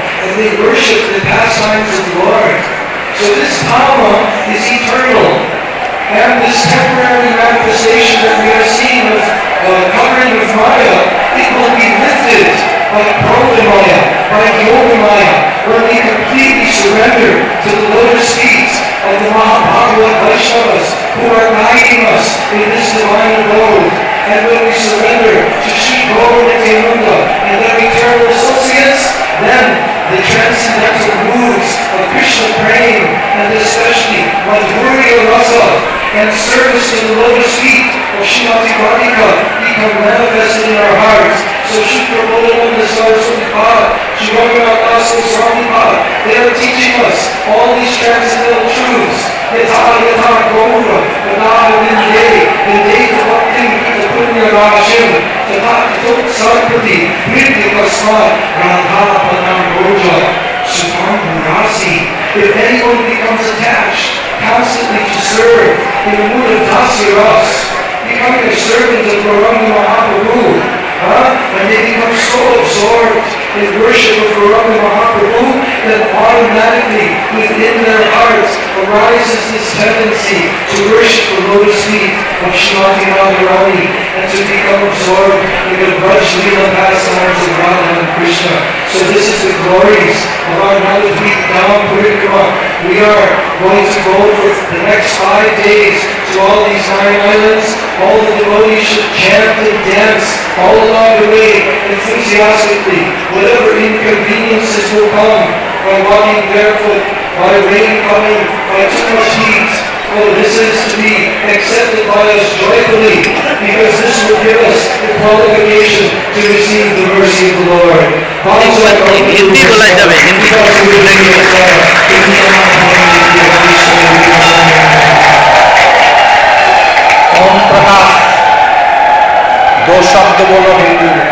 they worship the pastimes of the Lord. So this Dhamma is eternal. And this temporary manifestation that we are seeing of uh, covering of Maya, it will be lifted like Prodhamaya, like Yogamaya, when we completely surrender to the lotus feet of the Mahabhagavad Vaishnavas who are guiding us in this divine abode. And when we surrender to Shri Gaura Nityananda and their eternal associates, then the transcendental moods of Krishna praying, and especially Madhurya Rasa and service to the lotus feet of Srimati Radhika become manifested in our hearts. So Shri Prabodhananda Saraswati Pad, Shri Raghunath Das Goswami Pad, they are teaching us all these transcendental truths. Yatha yatha gaura, yatha vinde, vinde bhakti, punya rashim, yatha tot sarpati, mritti kasmat, radha padam roja, sutam rasi. If anyone becomes attached constantly to serve in the mood of dasya ras, becoming a servant of Gauranga Mahaprabhu, huh? and they become so absorbed in worship of Gauranga Mahaprabhu that automatically within their hearts arises this tendency to worship the lotus feet of Srimati Radharani and to become absorbed in the Braj Leela pastimes of Radha and Krishna. So this is the glories of our Navadvip Dham Parikrama. We are going to go for the next five days to all these nine islands. All the devotees should chant and dance all along the way enthusiastically. Whatever inconveniences will come by walking barefoot, by rain coming, by too much heat, well, this is to be accepted by us joyfully, because this will give us the qualification to receive the mercy of the Lord. Hindi बोला जाए हिंदी ओम प्रकाश दो शब्द बोलो हिंदी में।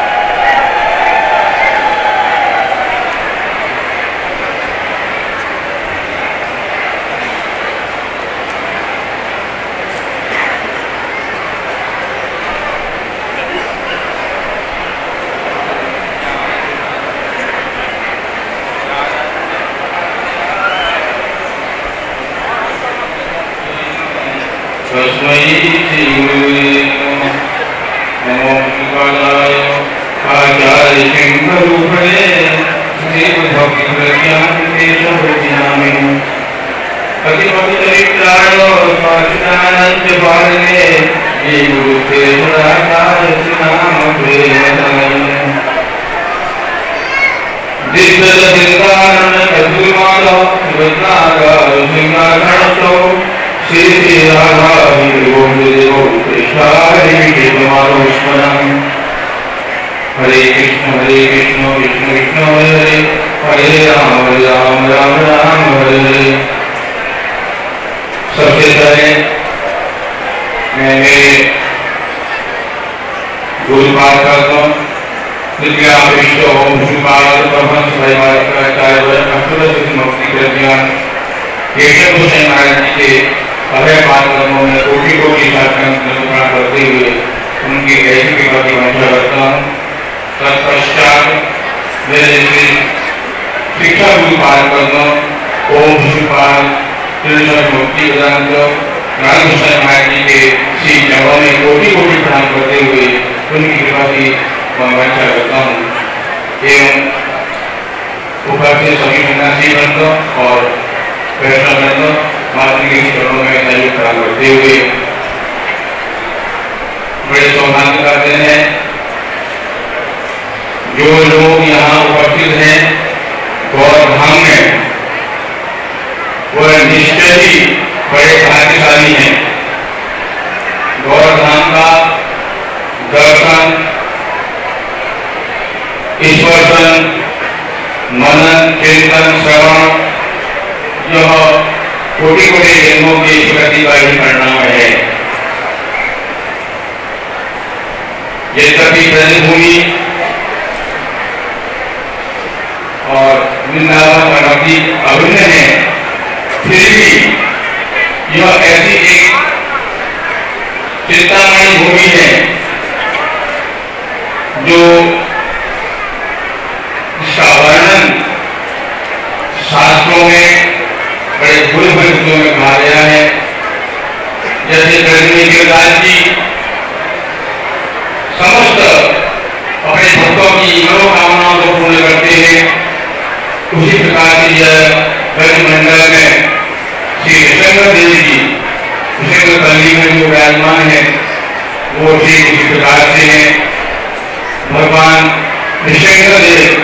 हरे कृष्ण हरे कृष्ण कृष्ण कृष्ण हरे हरे हरे राम हरे राम राम राम हरे हरे। सबसे पहले मैं मेरे गुरुपाद करता हूँ कृपया विश्व ओम शिवपाद परमहंस मुक्ति कर दिया केशव भूषण महाराज जी के अभय पादकर्मों में कोटि कोटि साधना करते हुए उनकी ऐसी की बात वंशा करता हूँ। तत्पश्चात मेरे शिक्षा गुरु पाद करना ओम शिवपाद मुक्ति वेदांत रामकृष्ण महाराज जी के श्री चरणों में कोटि कोटि प्रणाम करते हुए उनकी कृपा की वंशा करता हूँ। एवं उपस्थित सभी सन्यासी वृंद और वैष्णव वृंद मातृ के चरणों में सहयोग प्रदान करते हुए बड़े सौभाग्य का दिन है। जो लोग यहाँ उपस्थित हैं गौरधाम में वह निश्चय ही बड़े भाग्यशाली हैं। गौरधाम का दर्शन ईश्वरसन मनन चिंतन श्रवण यह कोटि कोटि जन्मों की प्रगति का ही परिणाम है। यद्यपि ब्रजभूमि और वृंदावन और नदी अभिन्न है, फिर भी यह ऐसी एक चिंतामणि भूमि है जो जिसका वर्णन गिरिराज जी समस्त अपने भक्तों की मनोकामनाओं को पूर्ण करते हैं। उसी प्रकार से यह ब्रजमंडल में श्री शंकर देव जी शंकर तल्ली में जो विराजमान है वो ठीक उसी प्रकार से है। भगवान शंकर देव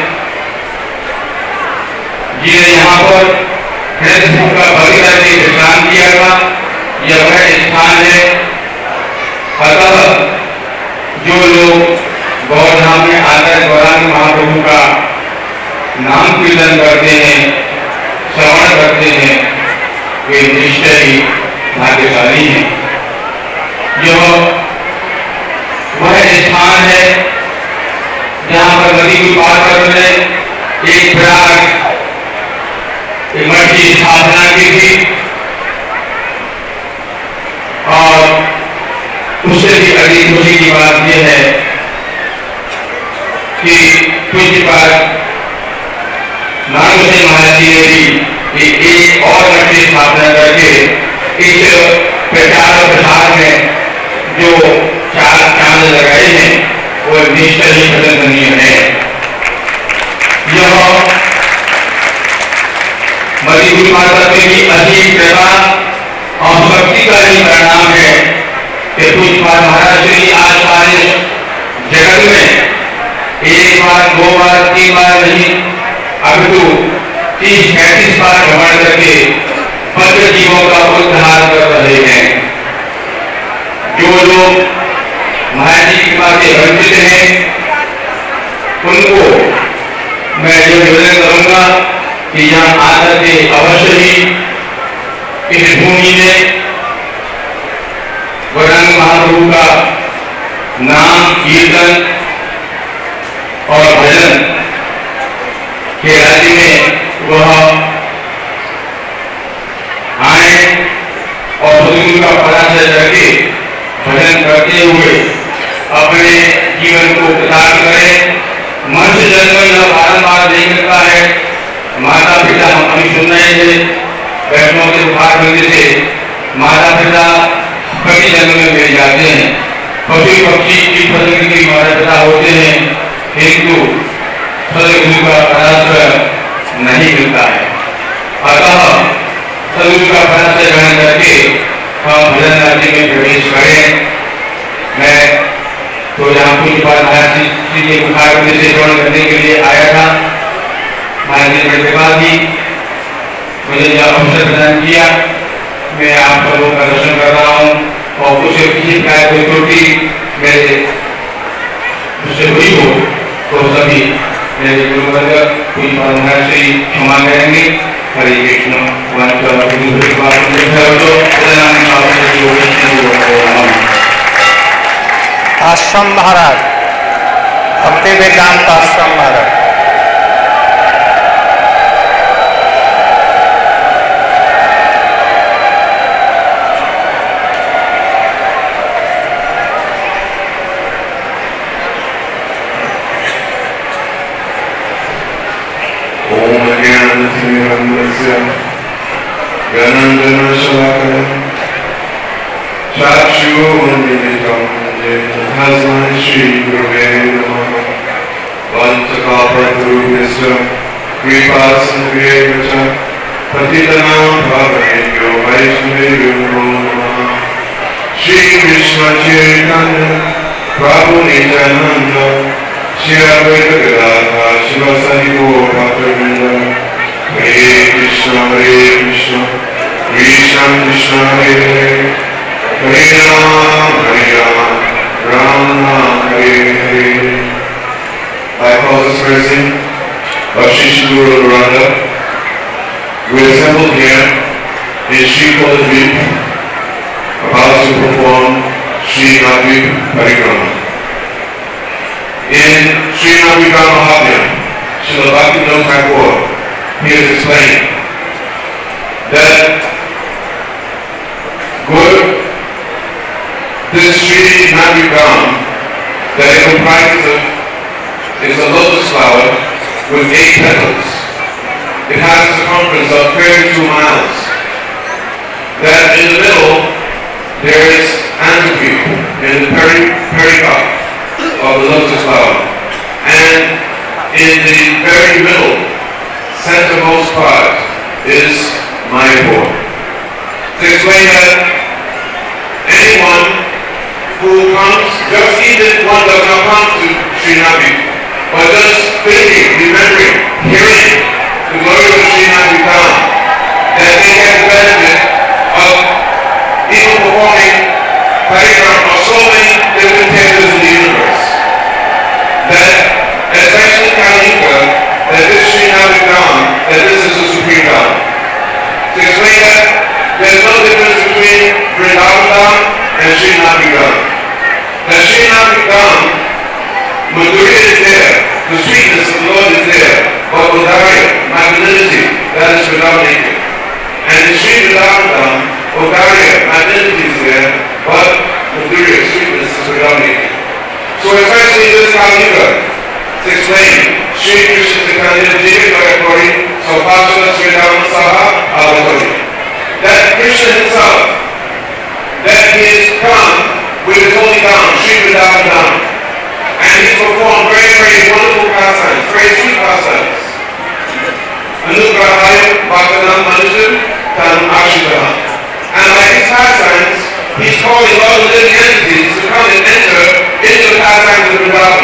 जी ने यहाँ पर हृदय का भविष्य से विश्राम किया था। यह वह स्थान है। अतः जो लोग गौरधाम में आकर गौरांग महाप्रभु का नाम कीर्तन करते हैं, श्रवण करते हैं, वे निश्चय ही भाग्यशाली हैं। यह वह स्थान है जहाँ पर नदी के पार पर में एक प्रयाग एक मठ की स्थापना की थी और उससे भी अधिक खुशी की बात यह है कि पूज्यपाद नानक महाराज जी ने भी एक और मठ की स्थापना करके इस प्रचार और प्रसार में जो चार चांद लगाए हैं वो निश्चय ही प्रशंसनीय है। यह मणिपुर माता की असीम कृपा और भक्ति का ही परिणाम है कि पूज्यपाद महाराज श्री आज सारे जगत में एक बार दो बार तीन बार नहीं अब तो तीस पैंतीस बार भ्रमण करके पत्र जीवों का उद्धार कर रहे हैं। जो लोग महाराज जी की कृपा से वंचित हैं उनको मैं यह निवेदन करूंगा कि यहाँ आकर के अवश्य ही इस भूमि में गौरांग महाप्रभु का नाम कीर्तन और भजन के राज्य में वह आए और सदगुरु का पराजय करके भजन करते हुए अपने जीवन को प्रसार करें। मनुष्य जन्म यह बारंबार नहीं मिलता है। माता पिता हम अभी सुन रहे थे वैष्णव के उपहार मिलने से माता पिता कई जन्म में मिल जाते हैं। पशु पक्षी की फसल की माता पिता होते हैं किंतु सदगुरु का पराश्रय नहीं मिलता है। अतः सदगुरु का पराश्रय ग्रहण करके हम भजन राज्य में प्रवेश करें। मैं तो यहाँ पूज्यपाद महाराज जी के उपहार से श्रवण करने के लिए आया था। महाराज जी ने कृपा की मुझे यह अवसर प्रदान किया। मैं आप सबों का दर्शन कर रहा हूँ और कुछ किसी प्रकार कोई त्रुटि मेरे मुझसे हुई हो तो सभी मेरे गुरुवर्ग पूज्यपाद महाराज श्री क्षमा करेंगे। हरे कृष्ण आश्रम महाराज भक्ति वेदांत आश्रम महाराज Shri Krishna Chaitanya Prabhu Nityananda Shri Advaita Gadadhar Shivasari Gaura Hare Krishna Hare Krishna Krishna Krishna Hare Hare Hare Rama Hare Rama Rama Rama Hare Hare. I call this person of Shri Guru Radha. We are assembled here in Shri Koladvip about to perform Sri Navadvip Parikrama. In Sri Navadvip Mahavyam, Srila Bhaktivinoda Thakur, he has explained that good, this Sri Navadvip that it comprises of is a lotus flower with eight petals. It has a circumference of thirty-two miles. That in the middle there is antipede, in the peri pericarp of the lotus flower. And in the very middle, centermost part, is Mayapur. To explain that anyone who comes, just even one does not come to Srinabi, but just thinking, remembering, hearing the glory of Srinabi Dham, that they get the benefit of even performing parikrama of so many different temples in the universe. That, especially Kali Yuga, that this Srinabi Dham, that this is the supreme Dham. To explain that, there's no difference between Vrindavan Dham and Srinabi Dham. That Srinabi Dham, Madhurya is there, the sweetness of the Lord is there, but Udarya, magnanimity, that is predominating. And in Sri Vrindavan Dham, Udarya, magnanimity is there, but Madhurya, sweetness is predominating. So especially in this Kali Yuga, to explain, Sri Krishna Chaitanya Jiva Kari, Saupasana Sridhama Saha Avatori. That Krishna himself, that he has come with his holy Dham, Sri Vrindavan Dham, and he performed very, very wonderful pastimes, very sweet pastimes. Anugrahaya Bhaktanam Manusam Tanam Ashitaham. And like his pastimes, he's calling all the living entities to come and enter into the pastimes of Vrindavan.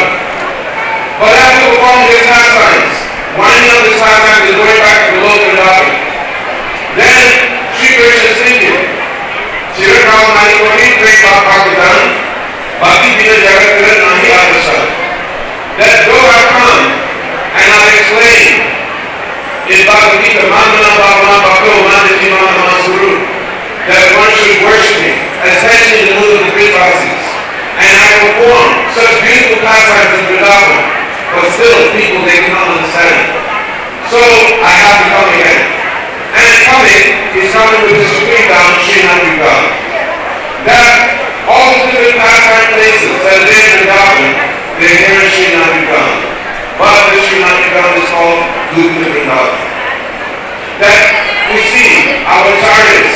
But after performing his pastimes, winding up his pastimes and going back to the Lord Vrindavan, then Sri Krishna is thinking, Chirakrama Manikoti Prem Bhaktan, Bhakti Vina Jagat Nahi Adasana. That though I've come and I've explained in Bhagavad Gita, Mandana Bhavana Bhakto Mandati Mana Masuru, that one should worship me, especially in the mood of the Vipasis. And I perform such beautiful pastimes in Vrindavan, but still people they cannot understand. So I have to come again. And coming is coming with the supreme Dham, Srinabi Dham. That all the different pastime places that are there in Vrindavan, they're here in Srinabi Dham. But the Srinabi Dham is called Gupta Vrindavan. That we see our acharyas,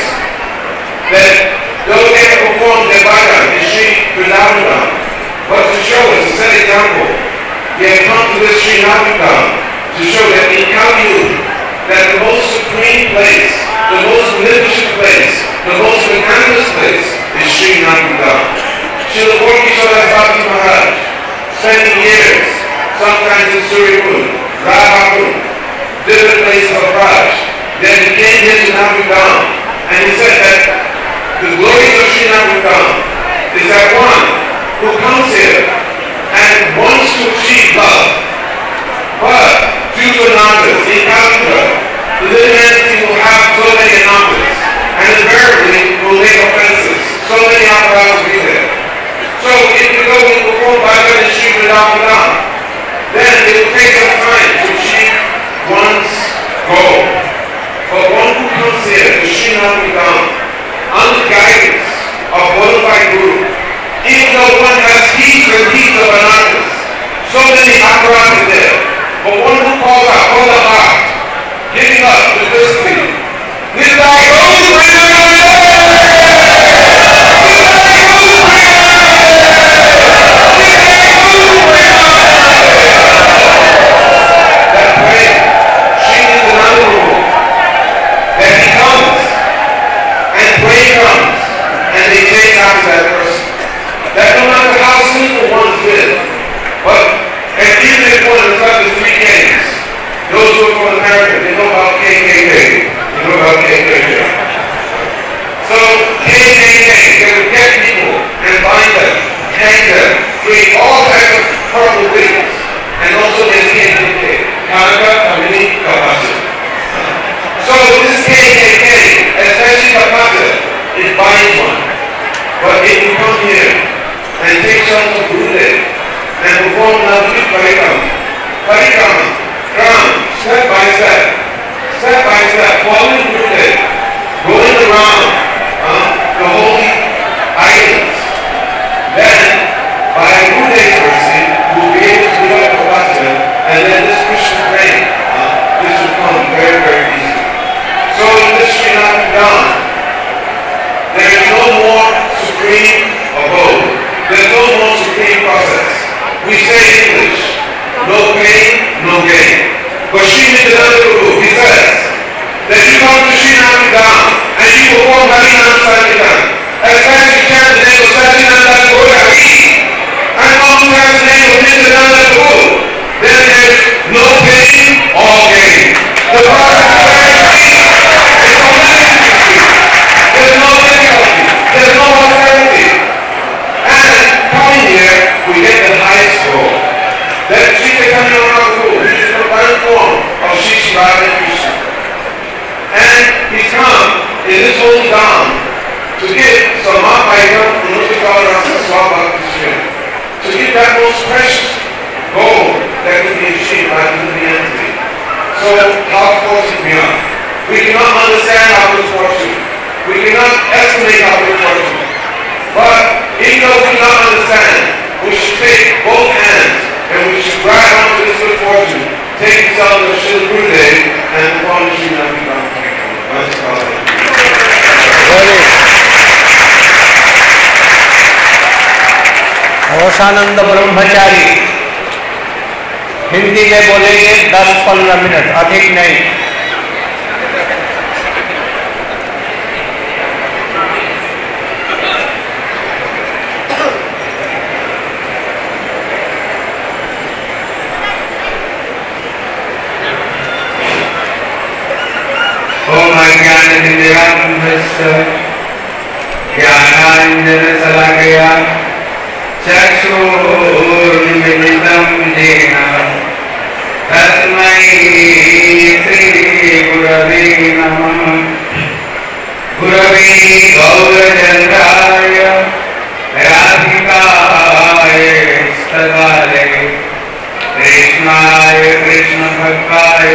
that though they have performed their bhajan in Sri Vrindavan Dham, but to show us, to set example, they have come to this Srinabi Dham to show that in Kali Yuga, that the most supreme place, the most magnificent place, the most magnanimous place is Srinabi Dham. Srila Gaura Bhakti Maharaj, spending years, sometimes in Suripur, Radhapur, different places of Raj, then he came here to Srinabi Dham, and he said that the glory of Srinabi Dham is that one who comes here and wants to achieve love, but due to numbers, in Kali Yuga, the living entity will have so many numbers, and invariably will make offenses. So many apparatus will be there. So if we go and perform bhajan and Sri Vrindavan Dham, then it will take some time to achieve one's goal. But one who comes here to Srinabi Dham, under guidance of bona fide Guru, even though one has heaps and heaps of anarthas, so many apparatus there, but one who calls out, all the heart, giving up simplicity, with thy own that way, she is another rule, that he comes, and prayer comes, and they chase after that person. That no matter how simple one's been, but and even if one is up to three kings, those who are from America, they know about K K K. They know about K K K. So K K K, they would get people and bind them, hang them, create all kinds of horrible things, and also there's K K K, Kanaka, Kamini, Kapasa. So this K K K, especially Kapasa, it binds one. But if you come here and take shelter of Gurudev and perform Navadvip Parikrama, Parikrama, Krama, step by step, step by step, following Gurudev, going around uh, the holy islands, then by Gurudev's mercy, you will be able to develop capacity, and then this Krishna praying, uh, this will come very, very easy. So in this Srinabi Dham, there is no more supreme process. We say in English, no pain, no gain. But Sri Nityananda Prabhu, he says, that you come to Sri Namadam and you perform Harinam Sankirtan. As far as you chant the name of Satyananda Gaura Hari, and also chant the name of Nityananda Prabhu, then there is no pain or gain. The process is very free. It's completely free. There is no difficulty. There is no austerity. And coming here, we get the highest goal. That Sri Chaitanya Mahaprabhu, which is the final form of Sri Sri Radha Krishna. And he's come in this holy dham to give some item from Nuttikala Rasa Swabha Krishna. To give that most precious gold that could be achieved by humanity. So how fortunate we are. We cannot understand our good fortune. We cannot estimate our good fortune. But even though we cannot understand, we should take both hands and we should grab onto this good fortune, take ourselves to Srila Gurudev and perform the Sri Namadam. होशानंद ब्रह्मचारी हिंदी में बोलेंगे दस पंद्रह minute, अधिक नहीं। ओम अज्ञानतिमिरान्धस्य ज्ञानाञ्जनशलाकया चक्षुरुन्मिलितं येन तस्मै श्रीगुरवे नमः। गुरवे गौरचन्द्राय राधिकाय स्तदालये कृष्णाय कृष्णभक्ताय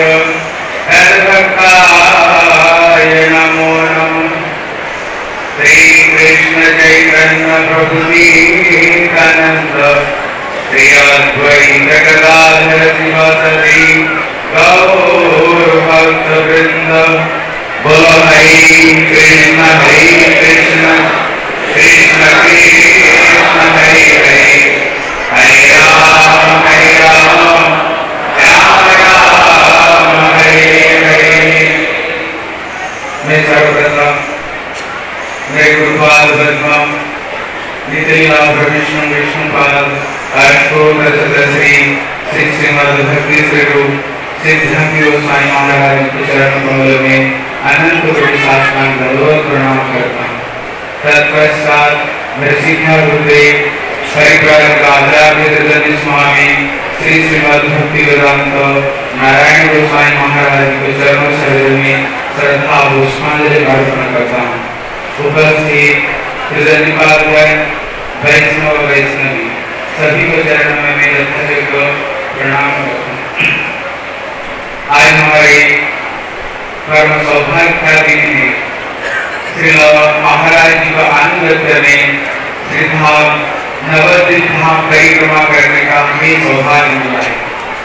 तद्भक्ताय नमो नमः। श्री कृष्ण चैतन्य प्रभु नित्यानंद श्री अद्वैत गदाधर शिवसति गौर भक्त वृंद। बोलो हरि कृष्ण हरि कृष्ण कृष्ण कृष्ण हरि हरि, हरि राम हरि राम राम राम हरे हरे। मैं सर्वप्रथम मैं गुरुपाद ब्रह्म नितिला विष्णु विष्णुपाद अष्टोत्तर श्री श्री श्रीमद् भक्ति स्वरूप सिद्धांत गोस्वामी महाराज के चरण कमलों में अनंत कोटि साष्टांग दंडवत प्रणाम करता हूँ। तत्पश्चात नरसिंह गुरुदेव परिव्राजक आचार्य स्वामी श्री श्रीमद् भक्ति वेदांत नारायण गोस्वामी महाराज के चरणों शरीर में श्रद्धा पुष्पांजलि अर्पण करता हूँ। उपस्थित हृदय वैष्णव वैष्णवी सभी को चरण में मैं यथायोग्य प्रणाम करता हूँ। आज हमारे परम सौभाग्य का दिन है। श्री महाराज जी को आनंद में श्री धाम नवद्वीप धाम परिक्रमा करने का हमें सौभाग्य मिला है।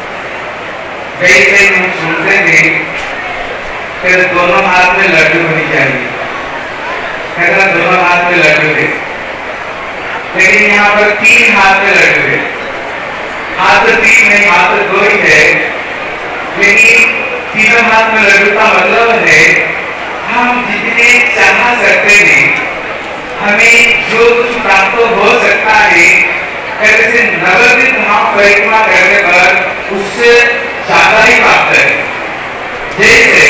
जैसे हम सुनते थे फिर दोनों हाथ में लड्डू होनी चाहिए, कहता दोनों हाथ में लड्डू है, लेकिन यहाँ पर तीन हाथ में लड्डू है। हाथ तो तीन नहीं, हाथ तो दो ही है, लेकिन तीनों हाथ में लड्डू का मतलब है हम जितने चाह सकते हैं, हमें जो कुछ प्राप्त हो सकता है, ऐसे नवद्वीप धाम परिक्रमा करने पर उससे ज्यादा ही प्राप्त है। जैसे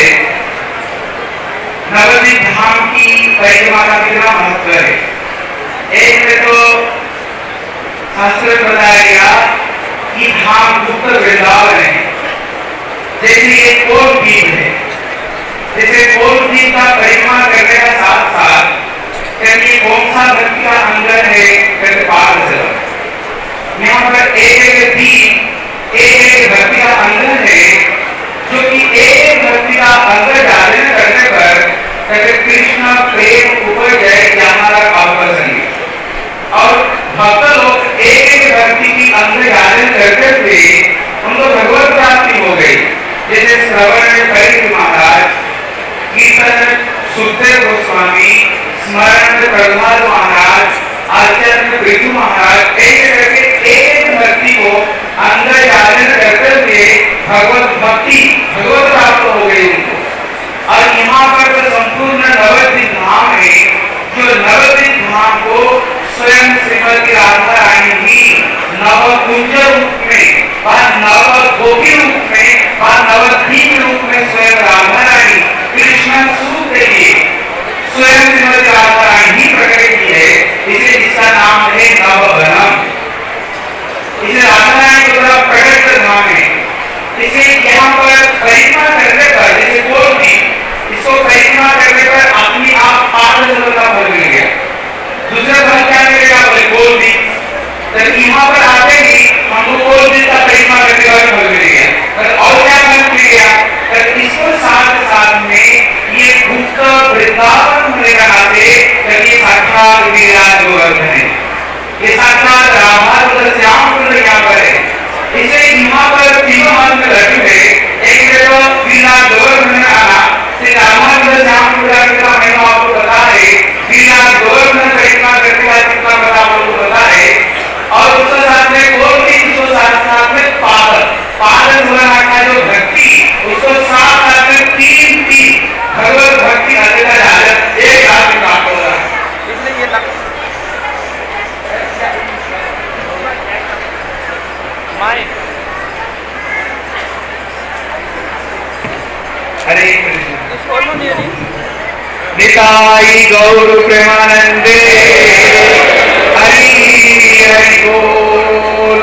नवद्वीप धाम की परिक्रमा का कितना महत्व है। एक में तो शास्त्र बताया गया कि धाम गुप्त वृंदावन है, जैसे ये कोल द्वीप है, जैसे कोल द्वीप का परिक्रमा करने का साथ साथ क्योंकि कौन सा भक्ति का अंगन है, प्रतिपाल से यहाँ पर एक एक द्वीप एक एक भक्ति का अंगन है, जो कि एक एक भक्ति का अंगन धारण करने पर कृष्ण प्रेम ऊपर जाए हमारा काव्य संगीत। और भक्त लोग एक एक भक्ति की अंग धारण करते हुए उनको भगवत प्राप्ति हो गई। जैसे श्रवण परिक महाराज, कीर्तन सुखदेव गोस्वामी, स्मरण प्रहलाद महाराज, आचार्य बिरजू महाराज, ऐसे करके को अंदर जाने करते हुए भगवत भक्ति भगवत प्राप्त हो गई उनको। और यहाँ पर तो संपूर्ण नवद्वीप धाम है, जो नवद्वीप धाम को स्वयं श्रीमती राधा रानी ही नवकुंज रूप में और नव गोपी रूप में और नवद्वीप रूप में स्वयं राधा रानी कृष्ण स्वरूप के लिए स्वयं श्रीमती राधा रानी ही प्रकट की है। इसे जिसका नाम है नववनम, इसे राधा रानी को बड़ा प्रकट धाम है। इसे यहाँ पर परिक्रमा करने पर जैसे बोल दी, इसको परिक्रमा करने पर अपनी आप पाद का फल मिल गया। दूसरा फल क्या मिलेगा बोले बोल दी, जब यहाँ पर आते ही हमको बोल दी का परिक्रमा करने का फल मिल गया। और क्या फल मिल गया? इसको साथ साथ में ये गुप्त वृंदावन होने का नाते ये साक्षात विराज गोवर्धन है, ये साक्षात राधा श्याम सुंदर यहाँ पर है। इसे यहाँ पर तीनों मंत्र लगे हुए, एक तो विराज गोवर्धन आना, श्री राधा श्याम सुंदर का महिमा आपको बता है, विराज गोवर्धन परिक्रमा करने का कितना बता आपको बता है। और उसके साथ में और भी उसको साथ साथ में पादन पादन होना का जो भक्ति, उसको साथ साथ में तीन तीन भगवत भक्ति अधिकार जाकर एक हाथ में प्राप्त हो रहा है। इसलिए ये हरे कृष्ण निताई गौर प्रेमानंदे हरि हरि बोल।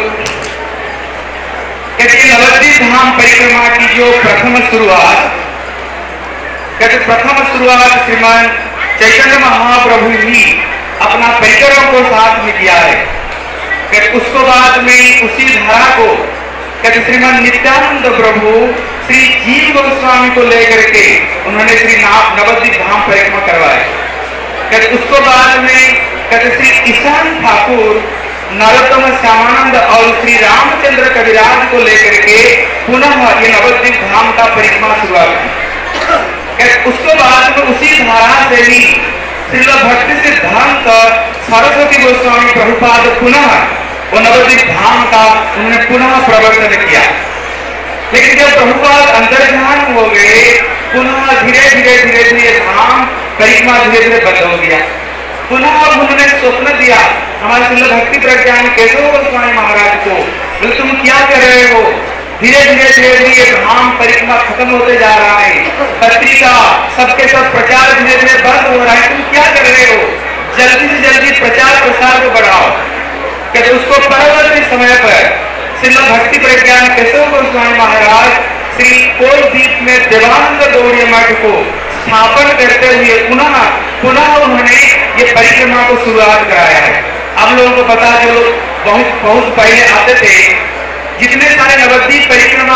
कहते नवद्वीप धाम परिक्रमा की जो प्रथम शुरुआत, कहते प्रथम शुरुआत श्रीमान चैतन्य महाप्रभु ही अपना परिकरों को साथ में किया है। कहते उसको बाद में उसी धारा को कहते श्रीमान नित्यानंद प्रभु श्री जीव गोस्वामी को लेकर के उन्होंने श्री नवद्वीप धाम परिक्रमा करवाए। कहते उसको बाद में कहते श्री ईशान ठाकुर नरोत्तम श्यामानंद और श्री रामचंद्र कविराज को लेकर के पुनः ये नवद्वीप धाम का परिक्रमा शुरुआत। उसको बाद में उसी धारा से ही श्रील भक्ति सिद्धांत सरस्वती गोस्वामी प्रभुपाद पुनः वो नवद्वीप धाम का उन्होंने पुनः प्रवर्तन किया। लेकिन जब प्रभुपाद अंतर्ध्यान हो गए, पुनः धीरे धीरे धीरे धीरे धाम परिक्रमा धीरे धीरे बंद हो गया। पुनः अब उन्होंने स्वप्न दिया हमारे श्रील भक्ति प्रज्ञान केशव गोस्वामी महाराज को, तो तुम क्या कर रहे हो? धीरे धीरे धीरे धीरे धाम परिक्रमा खत्म होते जा रहा है, पत्रिका सबके सब प्रचार धीरे धीरे बंद हो रहा है, तुम क्या कर रहे हो? जल्दी से जल्दी प्रचार प्रसार को बढ़ाओ। कहते उसको परवर्ती समय पर श्रील भक्ति प्रज्ञान केशव गोस्वामी महाराज श्री कोल द्वीप में देवानंद गौड़ी मठ को स्थापन करते हुए पुनः पुनः उन्होंने ये परिक्रमा को शुरुआत कराया है। हम लोगों को पता, जो बहुत बहुत पहले आते थे जितने सारे नवद्वीप परिक्रमा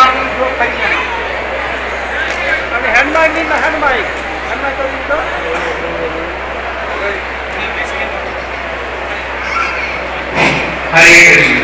हरे कृष्ण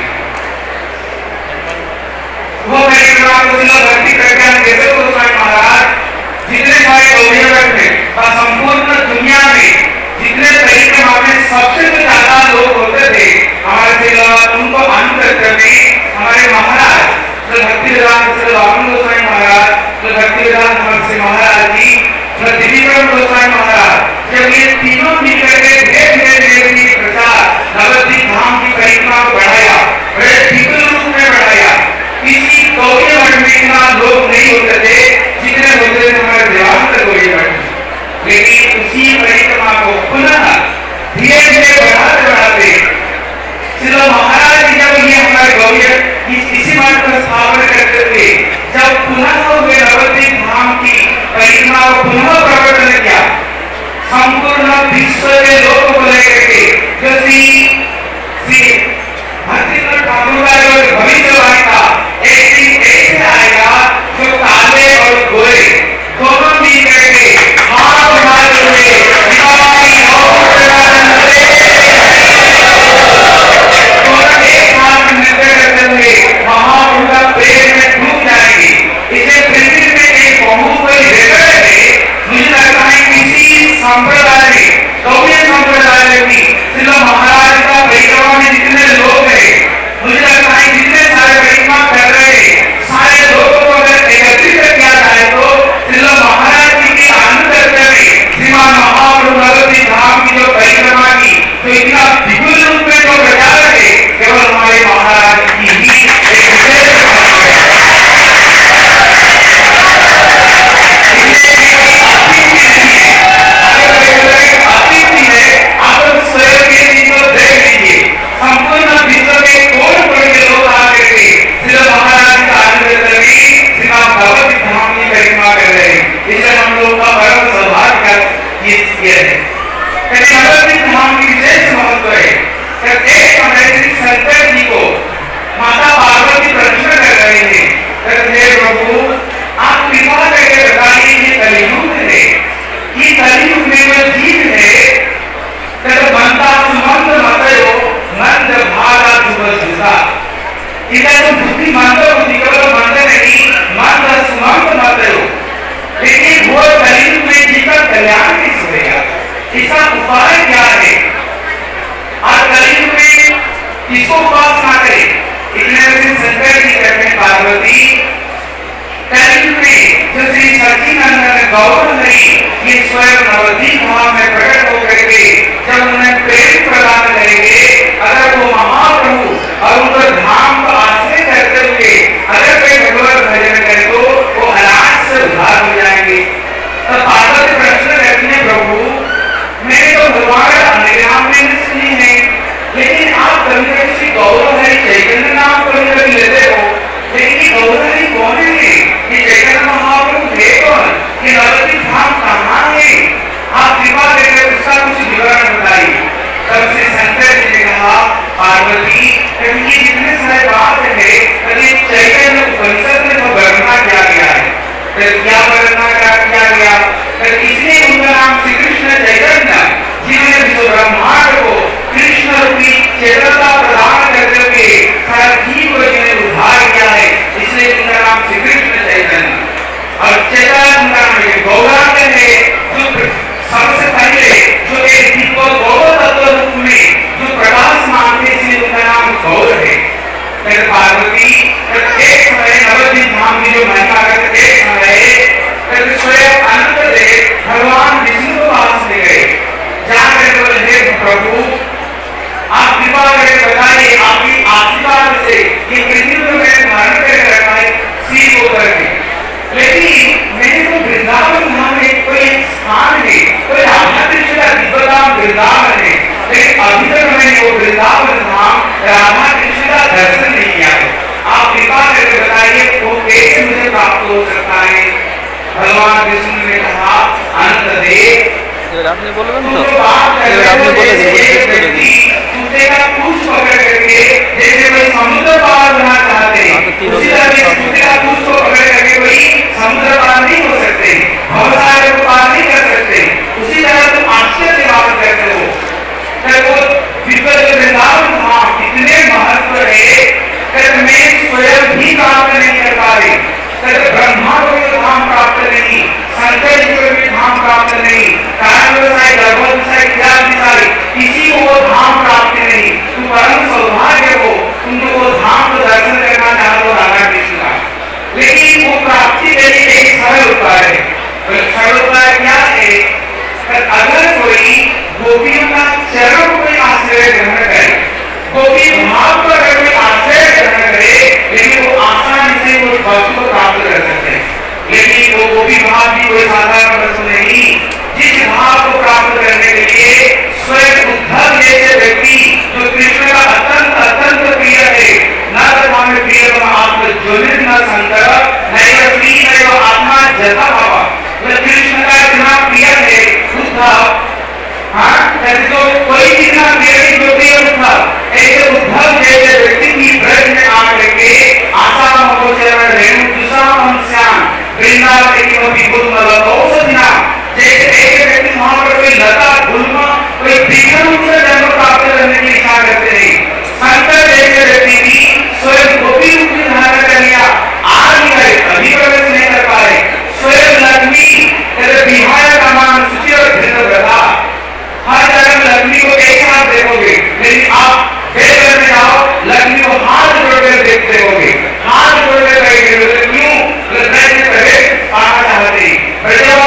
वो परिक्रमा भक्ति प्रज्ञान केशव गोस्वामी महाराज जितने सारे गौड़िया थे और संपूर्ण दुनिया में जितने परिक्रमा में सबसे ज्यादा लोग होते थे, हमारे उनको अंत में हमारे महाराज भक्ति वेदांत गोस्वामी महाराज, भक्ति वेदांत महाराज जी, दिलीप गोस्वामी महाराज, जब ये तीनों मिलकर के धीरे धीरे धीरे प्रचार नवद्वीप धाम की परिक्रमा को बढ़ाया, बड़े तीव्र रूप में बढ़ाया। किसी गौड़ी मठ में इतना लोग नहीं होते थे जितने होते थे हमारे देवानंद गौड़ी मठ में। लेकिन उसी परिक्रमा को पुनः धीरे धीरे बढ़ाते बढ़ाते चलो महाराज जी जब ये हमारे गौड़ी इस इसी मठ का स्थापना करते थे, जब पुनः हुए नवद्वीप धाम की किया है। कहते नवद्वीप धाम की विशेष महत्व है। कहते एक समय श्री शंकर जी को माता पार्वती प्रश्न कर रहे हैं, कहते हे प्रभु आप कृपा करके बताइए ये कलयुग है, ये कलयुग में जो जीव है कहते बनता सुमंत मतयो मंद भागा सुबह इधर तो बुद्धि मानते बुद्धि केवल मानते नहीं मंद सुमंत मतयो, लेकिन वो कलयुग में जीवन कल्याण कैसे होगा, इसका उपाय क्या है। आज कलयुग में किसको उपासना करे, इतने में शंकर जी कहते हैं पार्वती कलयुग में जो श्री सच्चिदानंद गौरहरि ये स्वयं नवद्वीप धाम में प्रकट होकर के जब उन्हें प्रेम प्रदान करेंगे, अगर वो महाप्रभु और उनका धाम को आश्रय करते हुए अगर कोई भगवत भजन करे तो वो अनाथ से उद्धार हो जाएंगे। तब पार्वती प्रश्न करती है प्रभु मैंने तो भगवान अंतर्याम में सुनी है, लेकिन आप कभी कभी श्री गौरहरि चैतन्य नाम कभी कभी लेते हो, लेकिन गौरहरि कौन है, ये चैतन्य महाप्रभु है कौन, ये नवद्वीप धाम कहाँ है, आप कृपा करके उसका कुछ विवरण बताइए। तब से शंकर जी ने कहा पार्वती ये जितने सारे बात है कभी चैतन्य उपनिषद में तो वर्णना किया गया है, फिर क्या वर्णना किया गया, फिर इसलिए उनका नाम श्री कृष्ण चैतन्य जिन्होंने विश्व ब्रह्मांड को कृष्ण रूपी चेतनता प्रदान करते हुए सारा जीव को जिन्हें उद्धार किया है, इसलिए उनका नाम श्री कृष्ण चैतन्य और चेतन उनका नाम गौरांग है, जो सबसे पहले जो एक दीप गौर तत्व रूप में जो प्रकाश मानते इसलिए उनका नाम गौर है। फिर पार्वती एक समय नवद्वीप धाम की जो महिमा करते एक समय स्वयं अनंत देव भगवान विष्णु को पास ले गए, जाकर बोले हे प्रभु आप कृपा करके बताइए आपकी आशीर्वाद से ये पृथ्वी को मैंने धारण करके रखा है सी को करके, लेकिन मैंने तो वृंदावन धाम में कोई स्थान है, कोई आध्यात्मिक का दिव्यधाम वृंदावन है, लेकिन अभी तक मैंने वो वृंदावन धाम राधा कृष्ण का दर्शन नहीं किया है। आप कृपा करके बताइए वो कैसे मुझे प्राप्त हो सकता है। भगवान विष्णु ने कहा अनंत देव आपने बोला ना, तो आपने बोले तुझे का पूछ पकड़ करके जैसे कोई समुद्र पार होना चाहते हैं उसी तरह तुझे का पूछ को पकड़ करके कोई समुद्र पार नहीं हो सकते, भवसागर को पार नहीं कर सकते, उसी तरह तुम आश्चर्य से बात करते हो। फिर वो विश्व वृंदावन धाम इतने महत्व है कि मैं स्वयं भी प्राप्त नहीं कर पा रही, ब्रह्मा को भी धाम प्राप्त नहीं, शंकर जी को भी धाम प्राप्त नहीं, कारण व्यवसाय गर्भ व्यवसाय किसी को वो धाम प्राप्त नहीं, तुम परम सौभाग्य हो तुमको वो धाम को दर्शन करना चाहते हो राधा कृष्ण का, लेकिन वो प्राप्ति के लिए एक सरल उपाय है। तो सरल उपाय क्या है, अगर कोई गोपियों का चरण कोई आश्रय ग्रहण करे, गोपी भाव को अगर कोई आश्रय ग्रहण करे, लेकिन वो आसानी से उस वस्तु को प्राप्त कर सकते हैं, लेकिन वो गोपी भाव भी कोई साधारण वस्तु नहीं, जिस भाव को प्राप्त करने के लिए स्वयं उद्धव जैसे व्यक्ति जो कृष्ण का अत्यंत अत्यंत प्रिय है, न तमाम प्रिय आत्म ज्वलित न शंकर नहीं श्री नहीं आत्मा जता भावा, कृष्ण का इतना प्रिय है उद्धव, हाँ तो कोई जितना प्रिय जो प्रिय उद्धव ऐसे उद्धव जैसे व्यक्ति की ब्रज में आकर के आशा महोचरण रेणु दुष्म श्याम वृंदावन की औषधिना जैसे ऐसे व्यक्ति वहां पर कोई लता गुल्म कोई विघ्न से जन्म प्राप्त करने की इच्छा करते हैं, शंकर जैसे व्यक्ति भी स्वयं गोपी रूप में धारण कर लिया, आ नहीं रहे अभी प्रवेश नहीं कर पा रहे, स्वयं लक्ष्मी बिहार का मान सूची और भिन्न प्रथा हर जगह लक्ष्मी को एक साथ देखोगे, लेकिन आप देवघर में जाओ लक्ष्मी को हाथ जोड़कर देखते होगे, हाथ जोड़कर बैठे क्यों प्रवेश पाना चाहते हैं।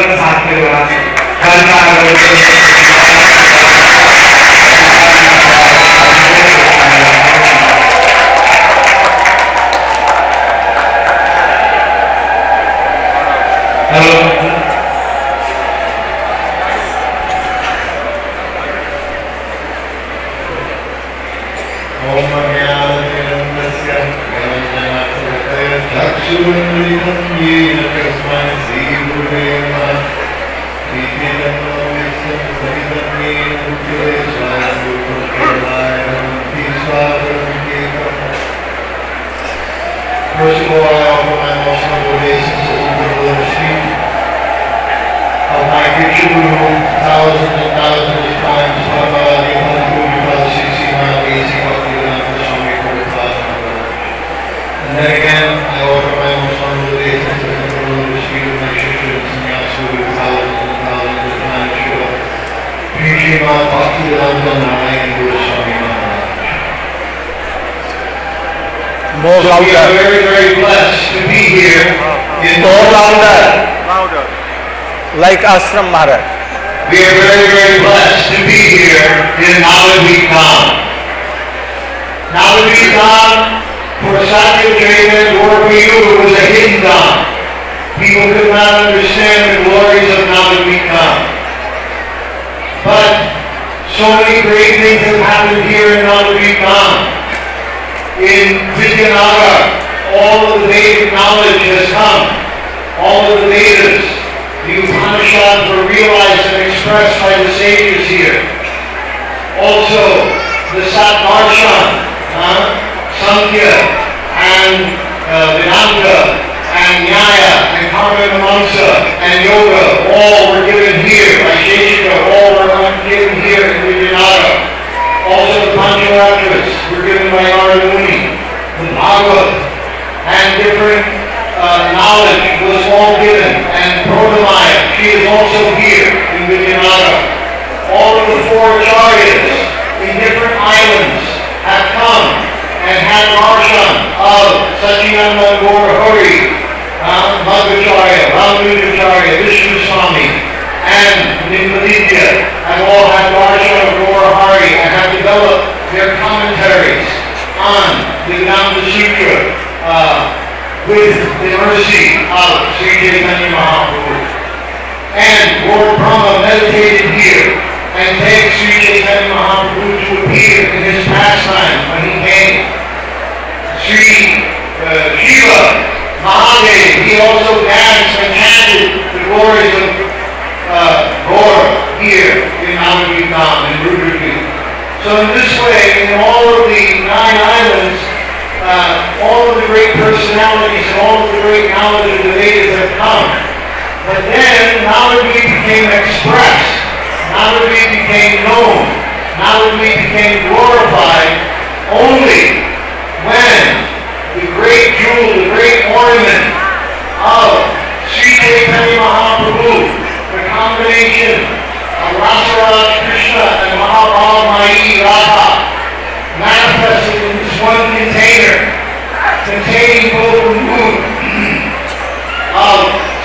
का साथ में रहा है First of all, I offer my most humble obeisances to the Lord's feet of my future guru, thousands and thousands of times, Baba, Nipan, Puja, Baba, Sisi, Mali, Sikati, Lama, Swami, Prabhupada. And then again, I offer my most humble obeisances to the Lord's feet of my future sannyasi, thousands and thousands of times, Shiva, Puja, Bhakti, Lama, Narayan, Guru, Swami, Maharaj. More So we are louder. very, very blessed to be here in More louder. Louder. Like Ashram Maharaj. We are very, very blessed to be here in Navadvip Dham. Navadvip Dham, for Satya Jayana and Gaurapayu, was a hidden Dham. People could not understand the glories of Navadvip Dham. But so many great things have happened here in Navadvip Dham. In Vidyanagar, all of the Vedic knowledge has come. All of the Vedas, the Upanishads were realized and expressed by the sages here. Also, the Satvarshan, uh, Sankhya, and uh, Vedanta, and Nyaya, and Karma Mimamsa, and Yoga, all were given here. Vaisheshika, all were given here in Vidyanagar. Also the Pancharatras were given by Narada Muni. The Bhagavad and different uh, knowledge was all given. And Prodamaya, she is also here in Vidyanagar. All of the four acharyas in different islands have come and had darshan of Satchidananda Gaura Hari, uh, Madhvacharya, Ramanujacharya, Vishnu Swami, and Nimbaditya have all had darshan of Gaura Hari and have developed their commentaries on the Vedanta Sutra uh, with the mercy of Sri Chaitanya Mahaprabhu. And Lord Brahma meditated here and begged Sri Chaitanya Mahaprabhu to appear in his pastime when he came. Sri uh, Shiva Mahadev, he also danced and chanted the glories of uh, Gaura here in Navadvip Dham and Rudradvip. So in this way, in all of the nine islands, uh, all of the great personalities and all of the great knowledge of the Vedas have come. But then Navadvip became expressed. Navadvip became known. Navadvip became glorified only when the great jewel, the great ornament of Sri Chaitanya Mahaprabhu, the combination of Rasaraj Krishna and Mahabhavamai Radha, manifested in this one container, containing both the mood of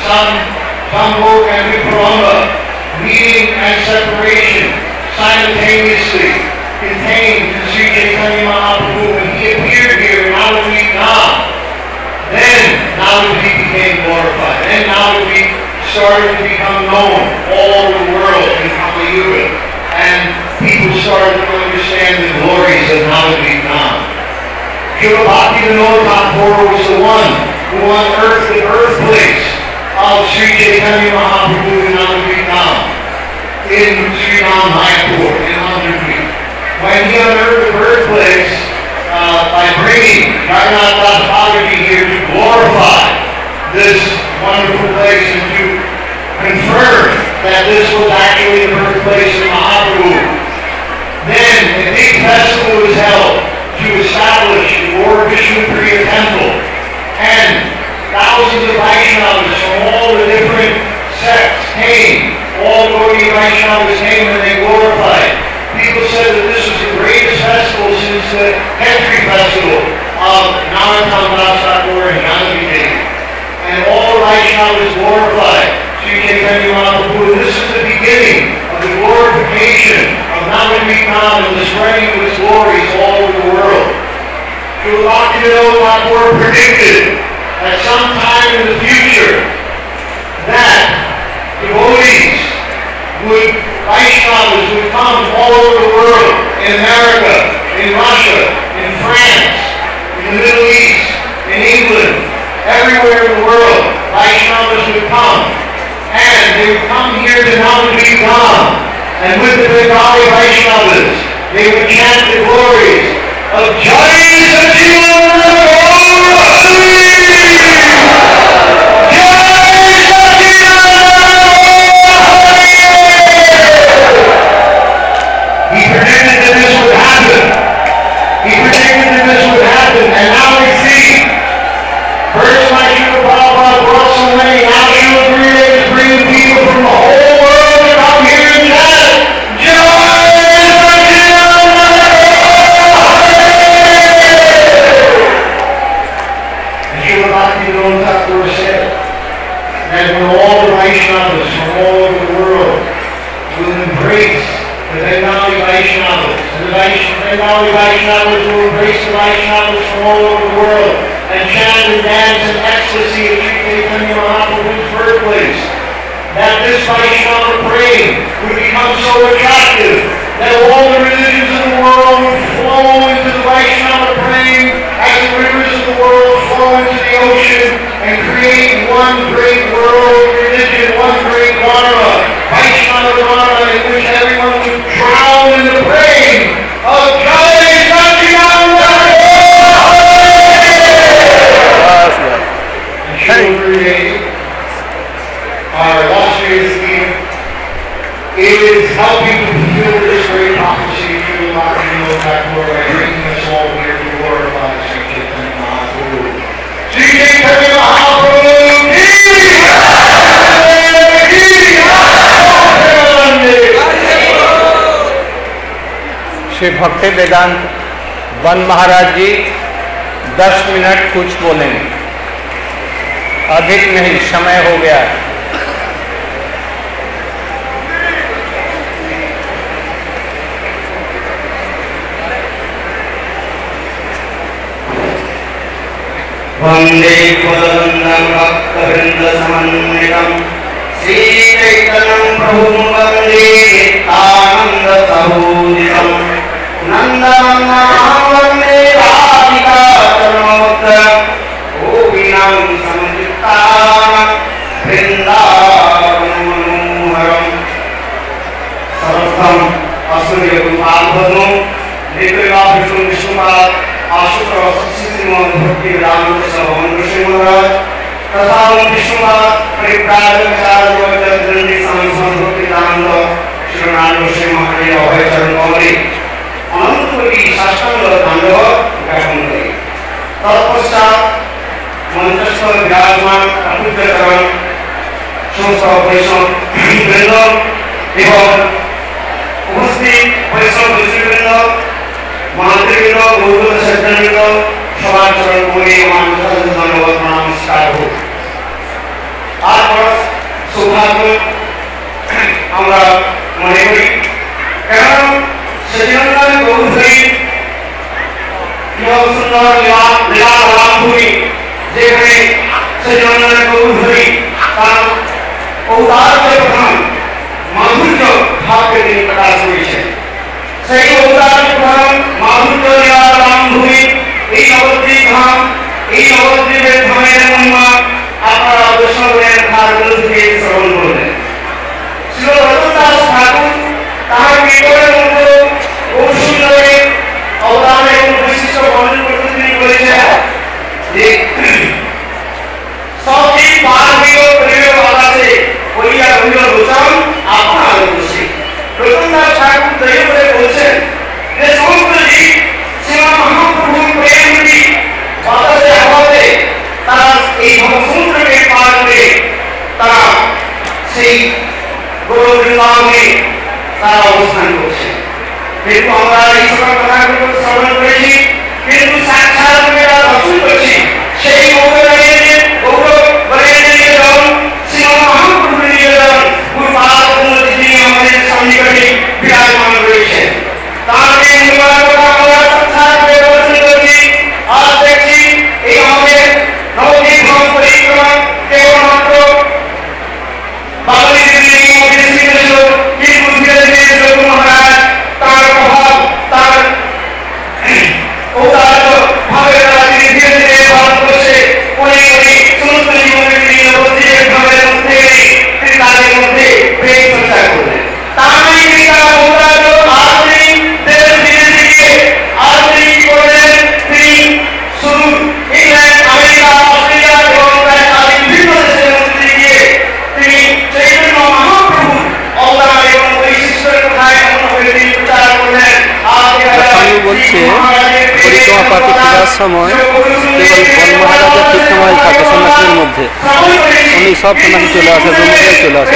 Sambhog and Vipramba, meeting and separation simultaneously, contained in Sri Chaitanya Mahaprabhu. When he appeared here in Navadvip Dham, then Navadvip became glorified. Then Navadvip started to become known all over the world in Kali Yuga, and people started to understand the glories of Navadvip Dham. Srila Bhaktivinoda Thakur was the one who unearthed the birthplace of Sri Chaitanya Mahaprabhu in Navadvip Dham, in Sri Ram Mayapur, in Andhra Pradesh. When he unearthed the birthplace uh, by bringing Jagannath Das Bhagavati here to glorify this wonderful place and to confirm that this was actually the birthplace of Mahaprabhu. Then a big festival was held to establish the Gaura Vishnupriya temple, and thousands of Vaishnavas from all the different sects came. All Gaudiya Vaishnavas came and they glorified. People said that this was the greatest festival since the Khetri festival of Narottam Das Thakur and Janaki Devi. And all the Vaishnavas glorified Sri Chaitanya Chaitanya Mahaprabhu, this is the beginning of the glorification of Navadvipam and the spreading of its glories all over the world. Srila Bhaktivinoda Thakur predicted that sometime in the future that devotees would, Vaishnavas would come all over the world, in America, in Russia, in France, in the Middle East, in England, everywhere in the world, Vaishnavas would come. And they would come here to Navadvipam, and with the Bengali Vaishnavas, they would chant the glories of Jai Satchidananda He predicted that this would happen. He predicted that this would happen, and now we see. First, my Srila Prabhupada brought so many. Now Srila Gurudev is bringing people from the whole world to come here and chant. And Srila Bhaktivinoda Thakur said that when all the Vaishnavas from all over the world will embrace the Bengali Vaishnavas, and the Bengali Vaishnavas will embrace the Vaishnavas from all over the world and chant and dance in ecstasy at Sri Chaitanya Mahaprabhu's birthplace, that this Vaishnava praying would become so attractive that all the religions of the world would flow into the Vaishnava praying as the rivers of the world flow into the ocean and create one great world religion, one great Dharma, Vaishnava Dharma, in which everyone would drown in the praying of Jai Satchidananda. Our illustrious leader is helping to fulfill this great prophecy through Bhaktivinoda Thakur by bringing us all here to glorify Sri Chaitanya Mahaprabhu. Sri Chaitanya Mahaprabhu ki Shri भक्ति वेदांत one महाराज जी दस minute कुछ बोलेंगे, अधिक नहीं, समय हो गया है। वंदे पुरंदरं भक्तवृंद समन्वितं श्री चैतन्यं प्रभुं वंदे नित्यानंद सहोदितं नंदनंदनं वंदे राधिका चरणोत्तरं गोपीनां समन्वितानां वृंदावनं मनोहरं सर्वं असुर्यकुमारभद्रं नित्यवाभिष्णु विष्णुपाद आशुतोष श्रीमद भक्ति वेदांत भगवान कृष्ण महाराज तथा विष्णुपाद परिप्राजकाचार्य भक्ति वेदांत श्रीनारायण श्री महादेव अभय चरण कमले अनंत कोटि साष्टांग तांडव ज्ञापन करे। तत्पश्चात मंचस्थ विराजमान अपूज्य चरण समस्त वैष्णव वृंद एवं उपस्थित वैष्णव ऋषिवृंद महादेव गौरव सज्जनिक सभा चरण कोई धन्यवाद नमस्कार हो। आज बड़ा सौभाग्य আমরা মনে করি, কারণ সচিদানন্দ গৌরী সুন্দর লীলা লীলা রামভূমি, যেখানে সচিদানন্দ গৌরী তার ঔদার্য প্রধান মাধুর্য ভাবকে তিনি প্রকাশ করেছেন। সেই ঔদার্য প্রধান মাধুর্য লীলা রামভূমি, এই নবদ্বীপ ধাম, এই নবদ্বীপের ধামের মহিমা আপনারা বৈষ্ণবের ধারগুলো থেকে শ্রবণ করলেন। শ্রী রঘুদাস ঠাকুর তাহার বিবরণের মধ্যে কৌশলে অবদান এবং বৈশিষ্ট্য বর্ণন করতে তিনি বলেছেন যে সবদিক পার হইল প্রেমের বাতাসে হইয়া হইল লোচন আপনার দোষে। রঘুদাস ঠাকুর দয়া করে বলছেন যে সমস্ত জীব শ্রীমান মহাপ্রভুর প্রেমটি বাতাসে হাওয়াতে তারা এই সমুদ্রকে পার করে তারা সেই গৌর বৃন্দাবনে তারা অবস্থান করছে। কিন্তু আমরা এই সকল কথাগুলো শ্রবণ করেছি, কিন্তু সাক্ষাৎ আমরা দর্শন করছি সেই গৌর গৌর বরেন্দ্র নিবেদন শ্রীমান মহাপ্রভুর নিবেদন সময় কেবল বন মহারাজের ঠিক সময় থাকে সন্ন্যাসীদের মধ্যে, উনি সব সন্ন্যাসী চলে আসে, ব্রহ্মচারী চলে আসে।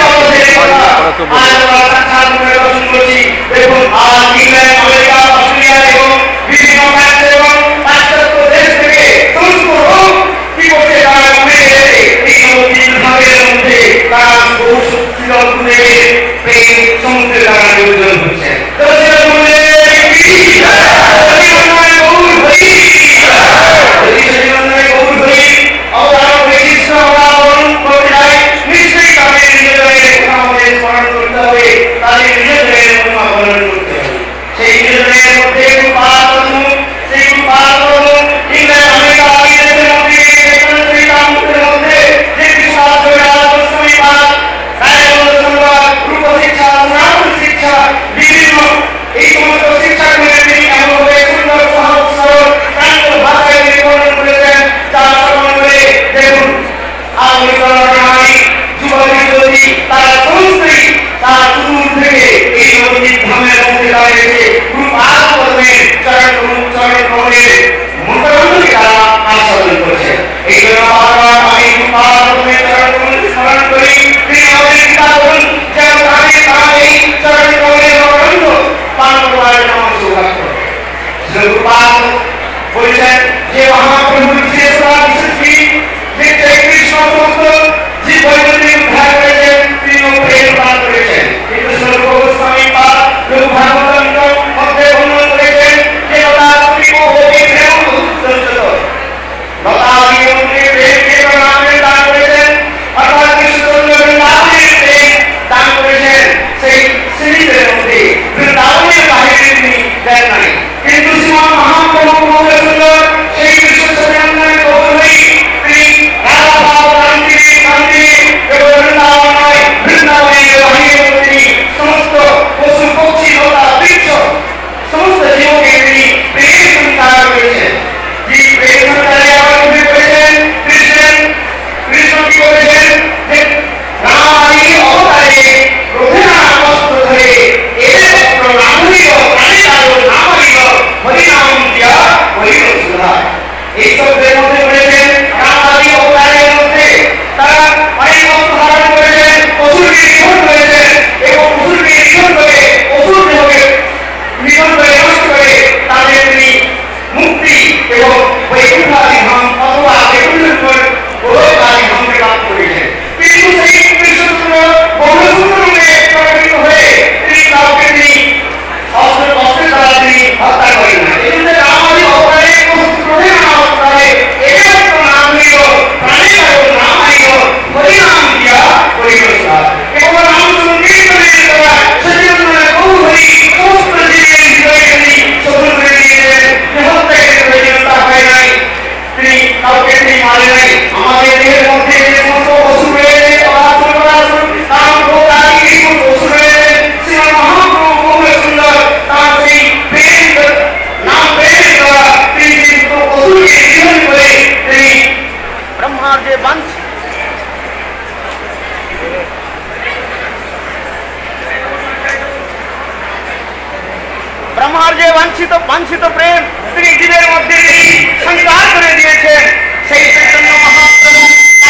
ব্রহ্মার যে বাঞ্ছিত বাঞ্ছিত প্রেম তিনি জীবের মধ্যে সঞ্চার করে দিয়েছেন, সেই চৈতন্য মহাপ্রভু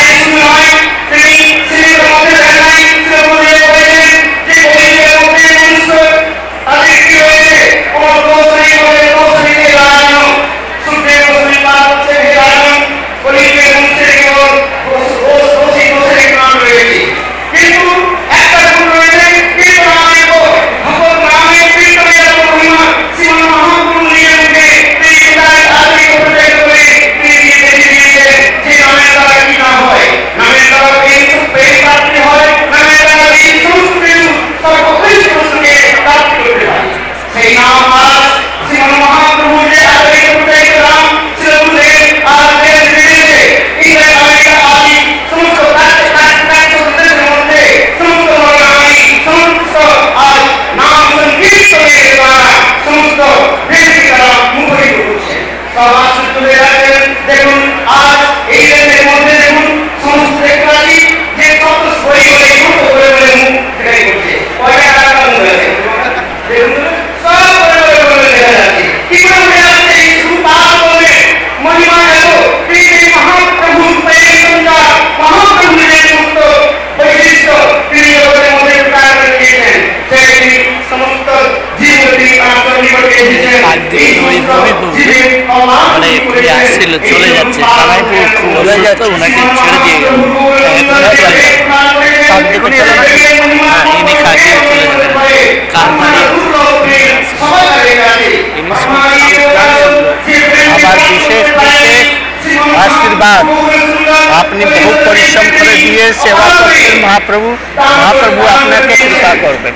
তিনি শ্রীর মধ্যে দেখাই বলেছেন যে কলিযুগের মধ্যে মনুষ্য তাদের কি হয়েছে কোন দোষ নেই বলে দোষ নিতে লাগানো সূর্যের রশ্মি পার হচ্ছে হে রাজন, কলিযুগের মনুষ্যের কেবল দোষ দোষী দোষের কারণ রয়েছে, কিন্তু একটা গুণ রয়েছে কীর্তনাময় ভগবত নামে কীর্তনের মহিমা শ্রীমন মহাপ্রভু নিজের মুখে তিনি তার আত্মিক উপদেশ করে ছিল চলে যাচ্ছে কানাইপুর খুব অসুস্থ ওনাকে ছেড়ে দিয়ে গেল সব দিকে চলে না হ্যাঁ ইনি খাটিয়ে চলে যাবেন কান মারিয়ে আমার বিশেষ বিশেষ आशीर्वाद আপনি বহু পরিশ্রম করে দিয়ে সেবা করছেন মহাপ্রভু মহাপ্রভু আপনাকে কৃপা করবেন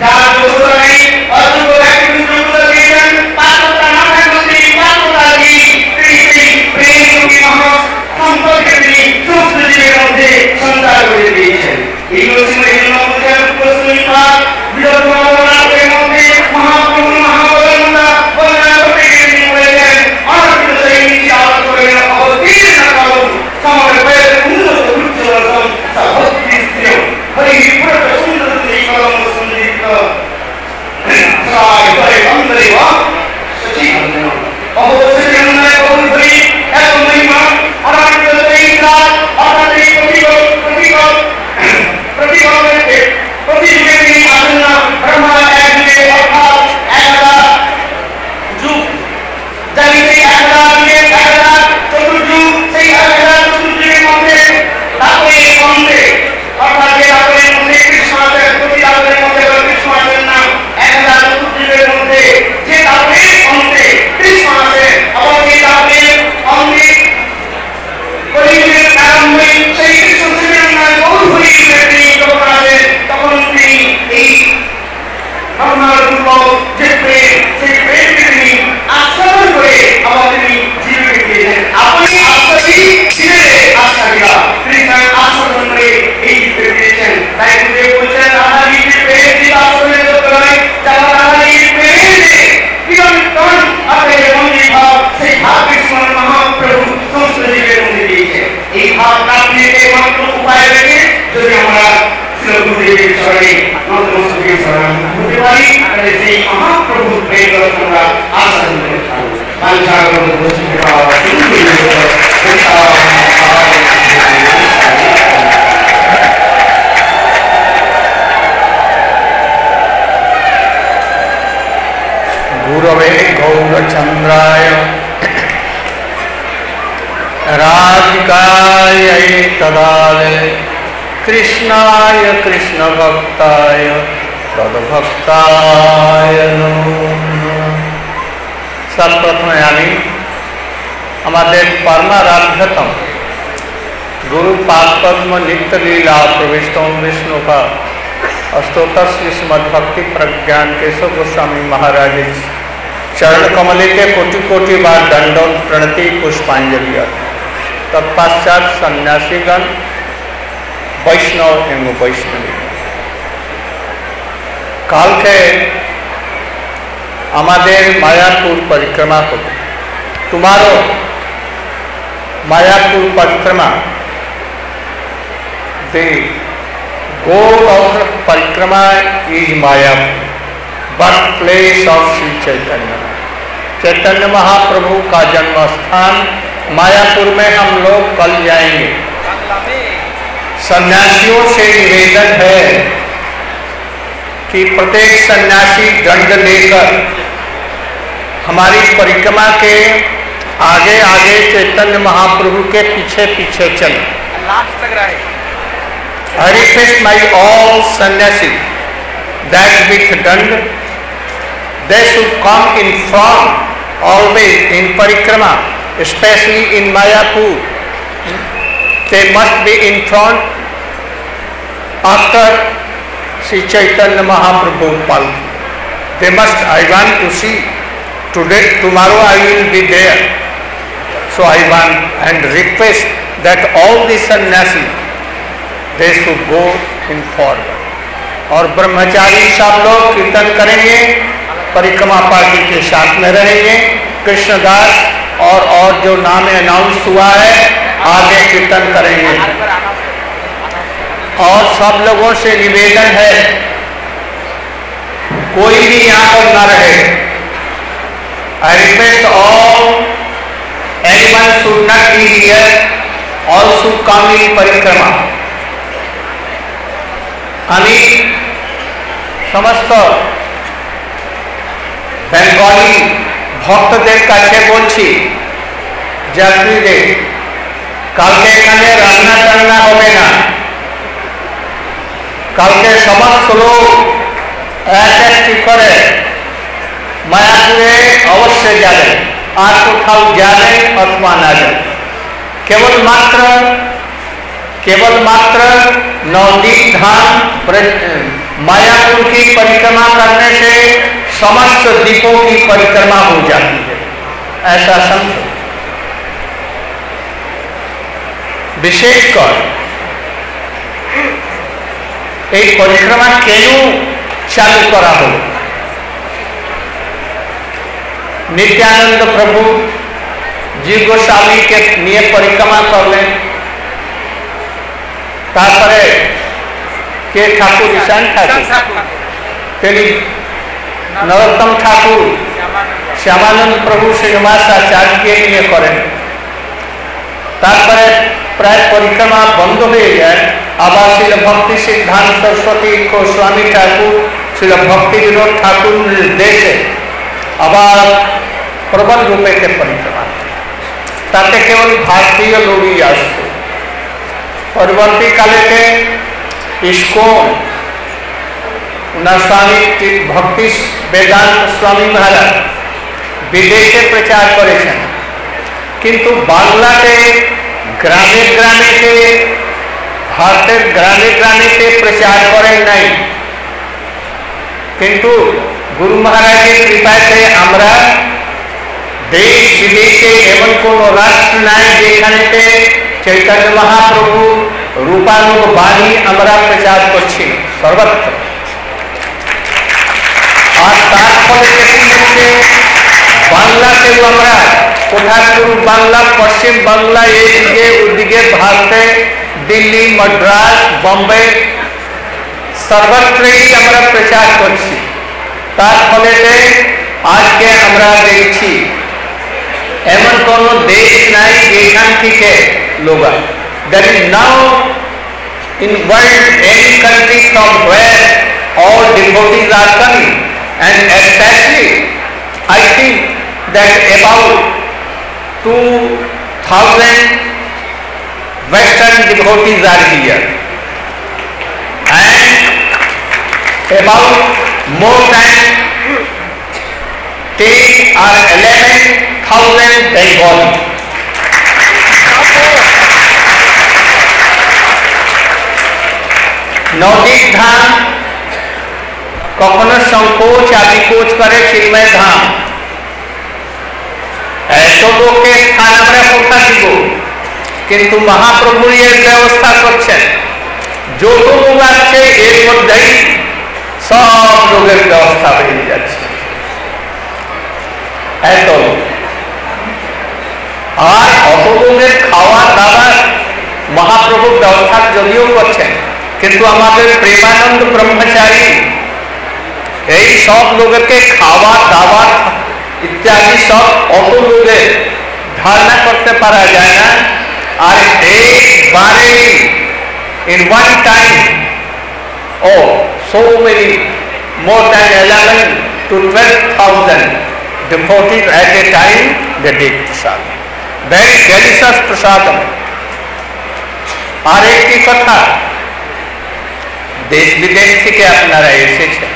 गुरवे गौरचंद्राय राधिकायै तदालय कृष्णाय कृष्ण भक्ताय तद्भक्ताय नमो नमः। सर्वप्रथमे आमी आमादेर परमाराध्यतम गुरु पादपद्म नित्य लीला प्रविष्ट विष्णु का अष्टोत्तर श्रीमद् भक्ति प्रज्ञान केशव गोस्वामी महाराज चरण कमले के कोटि कोटि बार दंडों प्रणति पुष्पांजलि तत्पश्चात सन्यासीगण वैष्णव एवं वैष्णवी काल के हमारे मायापुर परिक्रमा को तुम्हारो Mayapur parikrama the goal of parikrama is Mayapur birth place of Shri Chaitanya Chaitanya Mahaprabhu का जन्म स्थान मायापुर में हम लोग कल जाएंगे। सन्यासियों से निवेदन है कि प्रत्येक सन्यासी दंड लेकर हमारी परिक्रमा के आगे आगे चैतन्य महाप्रभु के पीछे पीछे चले। I request my all sannyasis that with dand they should come in front always in parikrama, especially in Mayapur. They must be in front after Sri Chaitanya Mahaprabhu Palki. They must, I want to see today, tomorrow I will be there. So I want and request that all the sannyasis they should go in forward. और ब्रह्मचारी सब लोग कीर्तन करेंगे, परिक्रमा party के साथ में रहेंगे। कृष्णदास और और जो नाम अनाउंस हुआ है आगे कीर्तन करेंगे। और सब लोगों से निवेदन है कोई भी यहाँ पर न रहे। I request all anyone should not be here, all should come in परिक्रमा। আমি সমস্ত বেঙ্গলি ভক্তদের কাছে বলছি যাত্রীদের কালকে এখানে রান্না টান্না হবে না, কালকে সমস্ত লোক এক একটি করে মায়াপুরে অবশ্যই যাবেন, আর কোথাও যাবেন অথবা না যাবেন। কেবলমাত্র केवलमात्र नवदीप धाम मायापुर की परिक्रमा करने से समस्त दीपों की परिक्रमा हो जाती है, ऐसा समझो। विशेषकर एक परिक्रमा क्यों चालू करा हो? नित्यानंद प्रभु जी गोस्वामी के लिए परिक्रमा कर लें, तारपरे के ठाकुर ईशान ठाकुर तेरी नरोत्तम ठाकुर श्यामानंद प्रभु श्रीनिवास आचार्य के लिए करें, तारपरे प्राय परिक्रमा बंद हो जाए, आबार श्री भक्ति सिद्धांत सरस्वती गोस्वामी ठाकुर श्री भक्ति विनोद ठाकुर निर्देश आबार प्रबल रूपे के परिक्रमा ताते केवल भारतीय लोग ही आसते। परवर्ती काले के इस्कॉन स्वामी भक्ति वेदांत स्वामी महाराज विदेशे प्रचार करेছেন, किंतु बांग्लाते ग्रामे ग्रामे के भारतेर ग्रामे ग्रामे के प्रचार करें नहीं, किंतु गुरु महाराजेर कृपाते आमरा देश विदेशे एमन कोनो राष्ट्र नाई जेखानेते चैतन्य महाप्रभु रूपानुग बाणी আমরা প্রচার করছি সর্বত্র। আর তার ফলে যেটি হচ্ছে বাংলাতেও আমরা কোথাও বাংলা, পশ্চিম বাংলা, এইদিকে ওদিকে ভারতে দিল্লি, মাদ্রাস, বম্বে সর্বত্রই আমরা প্রচার করছি। তার ফলে আজকে আমরা দেখছি এমন কোনো দেশ নাই যেখান থেকে लोग there is now in world any country from where all devotees are coming, and especially I think that about two thousand western devotees are here, and about more than ten or eleven thousand Bengali. Navdeep धाम कखनो संकोच आदिकोच करे चिन्मय धाम ऐसो लोग के स्थान আমরা কোথা দিব, কিন্তু মহাপ্রভু এর ব্যবস্থা করছেন। যত লোক আছে এর মধ্যেই সব লোকের ব্যবস্থা হয়ে যাচ্ছে। এত আর অত লোকের খাওয়া দাওয়া মহাপ্রভু ব্যবস্থা যদিও করছেন, কিন্তু আমাদের প্রেমানন্দ ব্রহ্মচারী এই সব লোককে খাওয়া দাওয়া ইত্যাদি সব অত লোকের ধারণা করতে পারা যায় না। আর একবারে in one time oh so many more than eleven to twelve thousand devotees at a time they take prasad, very delicious prasadam। আর একটি কথা, দেশ বিদেশ থেকে আপনারা এসেছেন,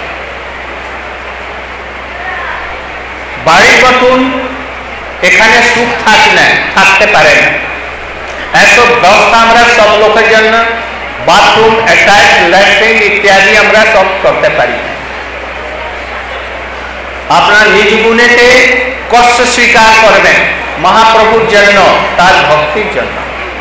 বাড়ি নতুন এখানে সুখ থাকে না, থাকতে পারে না, এত ব্যবস্থা আমরা সব লোকের জন্য বাথরুম, অ্যাটাচ ল্যাট্রিন ইত্যাদি আমরা সব করতে পারি। আপনার নিজ গুণেতে কষ্ট স্বীকার করবেন মহাপ্রভুর জন্য, তার ভক্তির জন্য।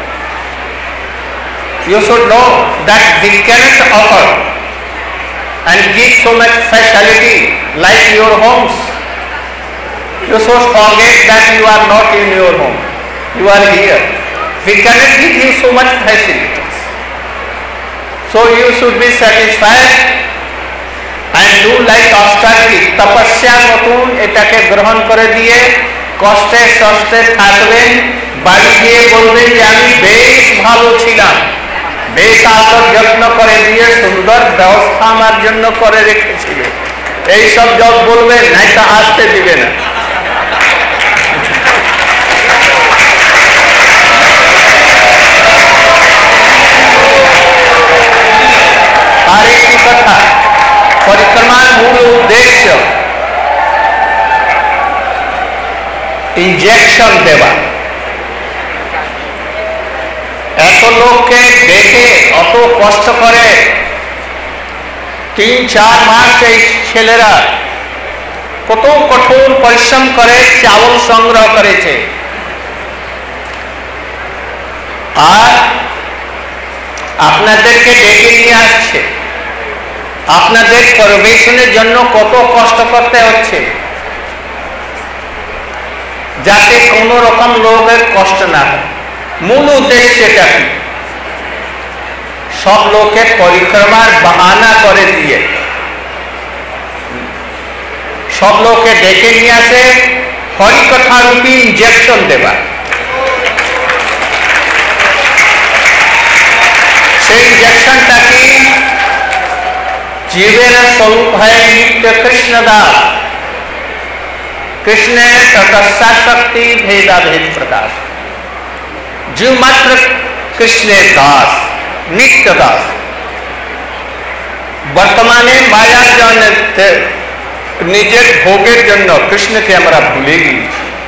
You should know that we cannot offer and give so much facility like your homes. You should forget that you are not in your home. You are here. We cannot give you so much facilities. So you should be satisfied and do like austerity. তপস্যা মতন এটাকে গ্রহণ করে দিয়ে কষ্টে সষ্টে থাকবেন, বাড়ি গিয়ে বলবেন যে আমি বেশ ভালো ছিলাম, বেশ আদর যত্ন করে দিয়ে সুন্দর ব্যবস্থা আমার জন্য করে রেখেছিল, এইসব জব বলবেন, নাই তা আসতে দিবে না। ইনজেকশন দেওয়া। এত লোককে দেখে অত কষ্ট করে তিন চার মাস এই ছেলেরা কত কঠোর পরিশ্রম করে চাউল সংগ্রহ করেছে। আর আপনাদেরকে ডেকে নিয়ে আসছে, আপনাদের পরিবেশনের জন্য কত কষ্ট করতে হচ্ছে, যাতে কোন রকম লোকের কষ্ট না হয়। মূল উদ্দেশ্য এটা কি? সব লোকে পরিক্রমার বাহানা করে দিয়ে সব লোকে ডেকে নিয়ে আসে হরিকথা রূপী ইনজেকশন দেবা। সেই ইনজেকশনটা কি? जीवेर स्वरूप है नित्य कृष्ण दास, कृष्ण तटस्था शक्ति भेदा भेद प्रकाश। जीव मात्र कृष्ण दास, नित्य दास। बर्तमाने माया जन निजे भोगेर जन्य कृष्ण के हमारा भूले गई।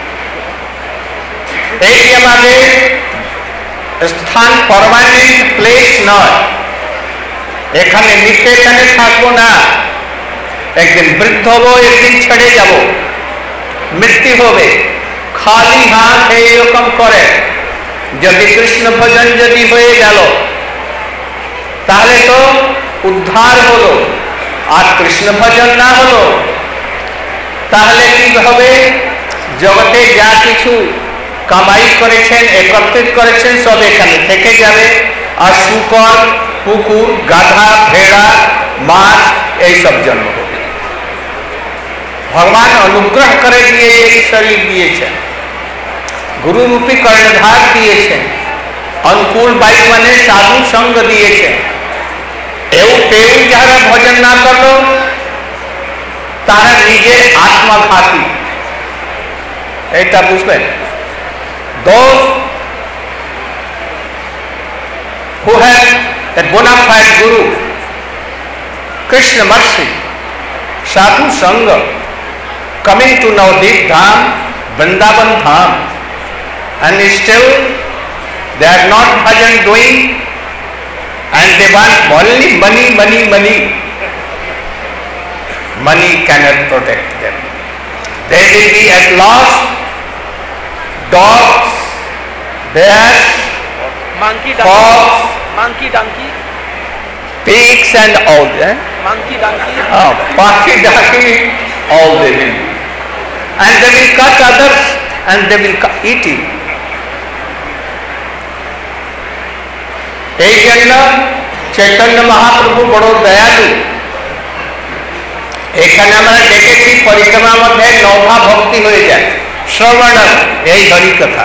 এই আমাদের স্থান পার্মানেন্ট প্লেস নয়, এখানে নিত্য এখানে থাকবো না। একদিন বৃদ্ধ হবো, একদিন ছেড়ে যাব, মৃত্যু হবে। খালি হাত এইরকম করে যদি কৃষ্ণ ভজন যদি হয়ে গেল তাহলে তো উদ্ধার হলো। আর কৃষ্ণ ভজন না হলো তাহলে কি হবে? জগতে যা কিছু কামাই করেছেন, একত্রিত করেছেন, সব এখানে থেকে যাবে। আর শুকর, কুকুর, গাধা, ভেড়া, মাছ এইসব জন্ম হবে। ভগবান অনুগ্রহ করে দিয়ে এই শরীর দিয়েছেন, গুরু রূপী কর্ণধার দিয়েছেন, অনুকূল বায়ু মানে সাধু সঙ্গ দিয়েছেন। এও পেউ যারা ভজন না করলো তারা নিজের আত্মঘাতী, এটা বুঝলেন? Those who have a bona fide guru, Krishna mercy, sadhu sangha, coming to Navadvip Dham, Vrindavan Dham, and still they are not bhajan doing, and they want only money, money, money. Money cannot protect them. They will be at loss. Dogs, bears, monkey, fox, donkey, monkey, donkey, pigs, and all that. monkey, donkey. Oh, monkey, donkey, all they will be. And they will cut others, and they will eat it. এই জন্য চৈতন্য মহাপ্রভু বড় দয়ালু। এখানে আমরা দেখেছি পরিক্রমার মধ্যে নৌভা ভক্তি হয়ে যায়। শ্রবণ এই হরি কথা,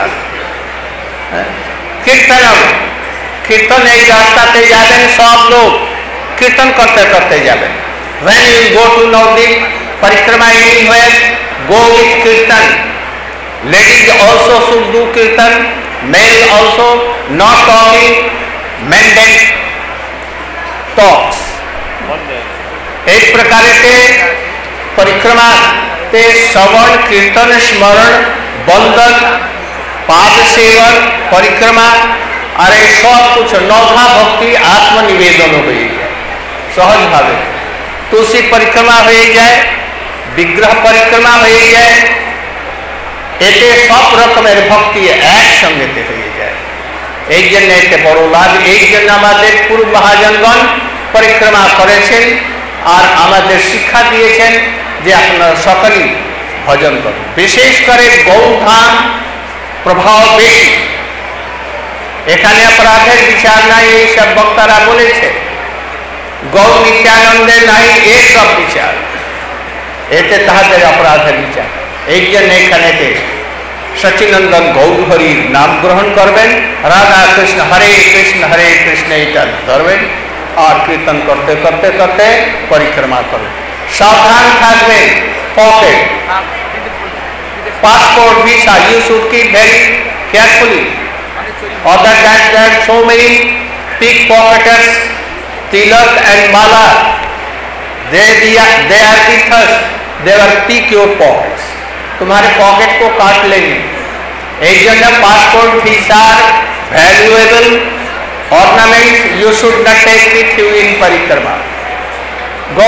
কীর্তন কীর্তন এই রাস্তাতে যাবেন, সব লোক কীর্তন করতে করতে যাবেন। When you go to Navadvip parikrama anywhere, go with kirtan. Ladies also should do kirtan, male also, not talking, mandate talks. एक प्रकार के परिक्रमा ते श्रवण, कीर्तन, स्मरण, बंदन, पाद सेवन, परिक्रमा, अरे सब कुछ नौभा भक्ति आत्मनिवेदन हो जाए सहज भाव। तुलसी परिक्रमा हो जाए, विग्रह परिक्रमा हो जाए, एते सब रकमेर भक्ति एक संगते हो जाए। एक जन एते बड़ लाभ। एक जन आमादेर पूर्व महाजनगण परिक्रमा करेছেন আর আমাদের শিক্ষা দিয়েছেন যে আপনারা সকলেই ভজন করুন। বিশেষ করে গৌধাম প্রভাব বেশি, এখানে অপরাধের বিচার নাই, এই সব বক্তারা বলেছে। গৌ নিত্যানন্দের নাই এসব বিচার, এতে তাহাদের অপরাধের বিচার। এই জন্য এখানেতে সচিনন্দন গৌর হরির নাম গ্রহণ করবেন, রাধা কৃষ্ণ হরে কৃষ্ণ হরে কৃষ্ণ এটা ধরবেন और कीर्तन करते करते करते परिक्रमा करें। सावधान থাকবেন, pocket, passport, visa, you should keep very carefully. Other than that, so many pickpocketers, tilak and mala, they they are with us. They will pick your pockets. तुम्हारे पॉकेट को काट लेंगे। एक जन passport fees are valuable ornaments you should not take with you in parikrama. गौ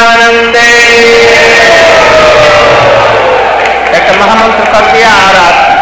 प्रमानंदे एक महामंत्र कर दिया। और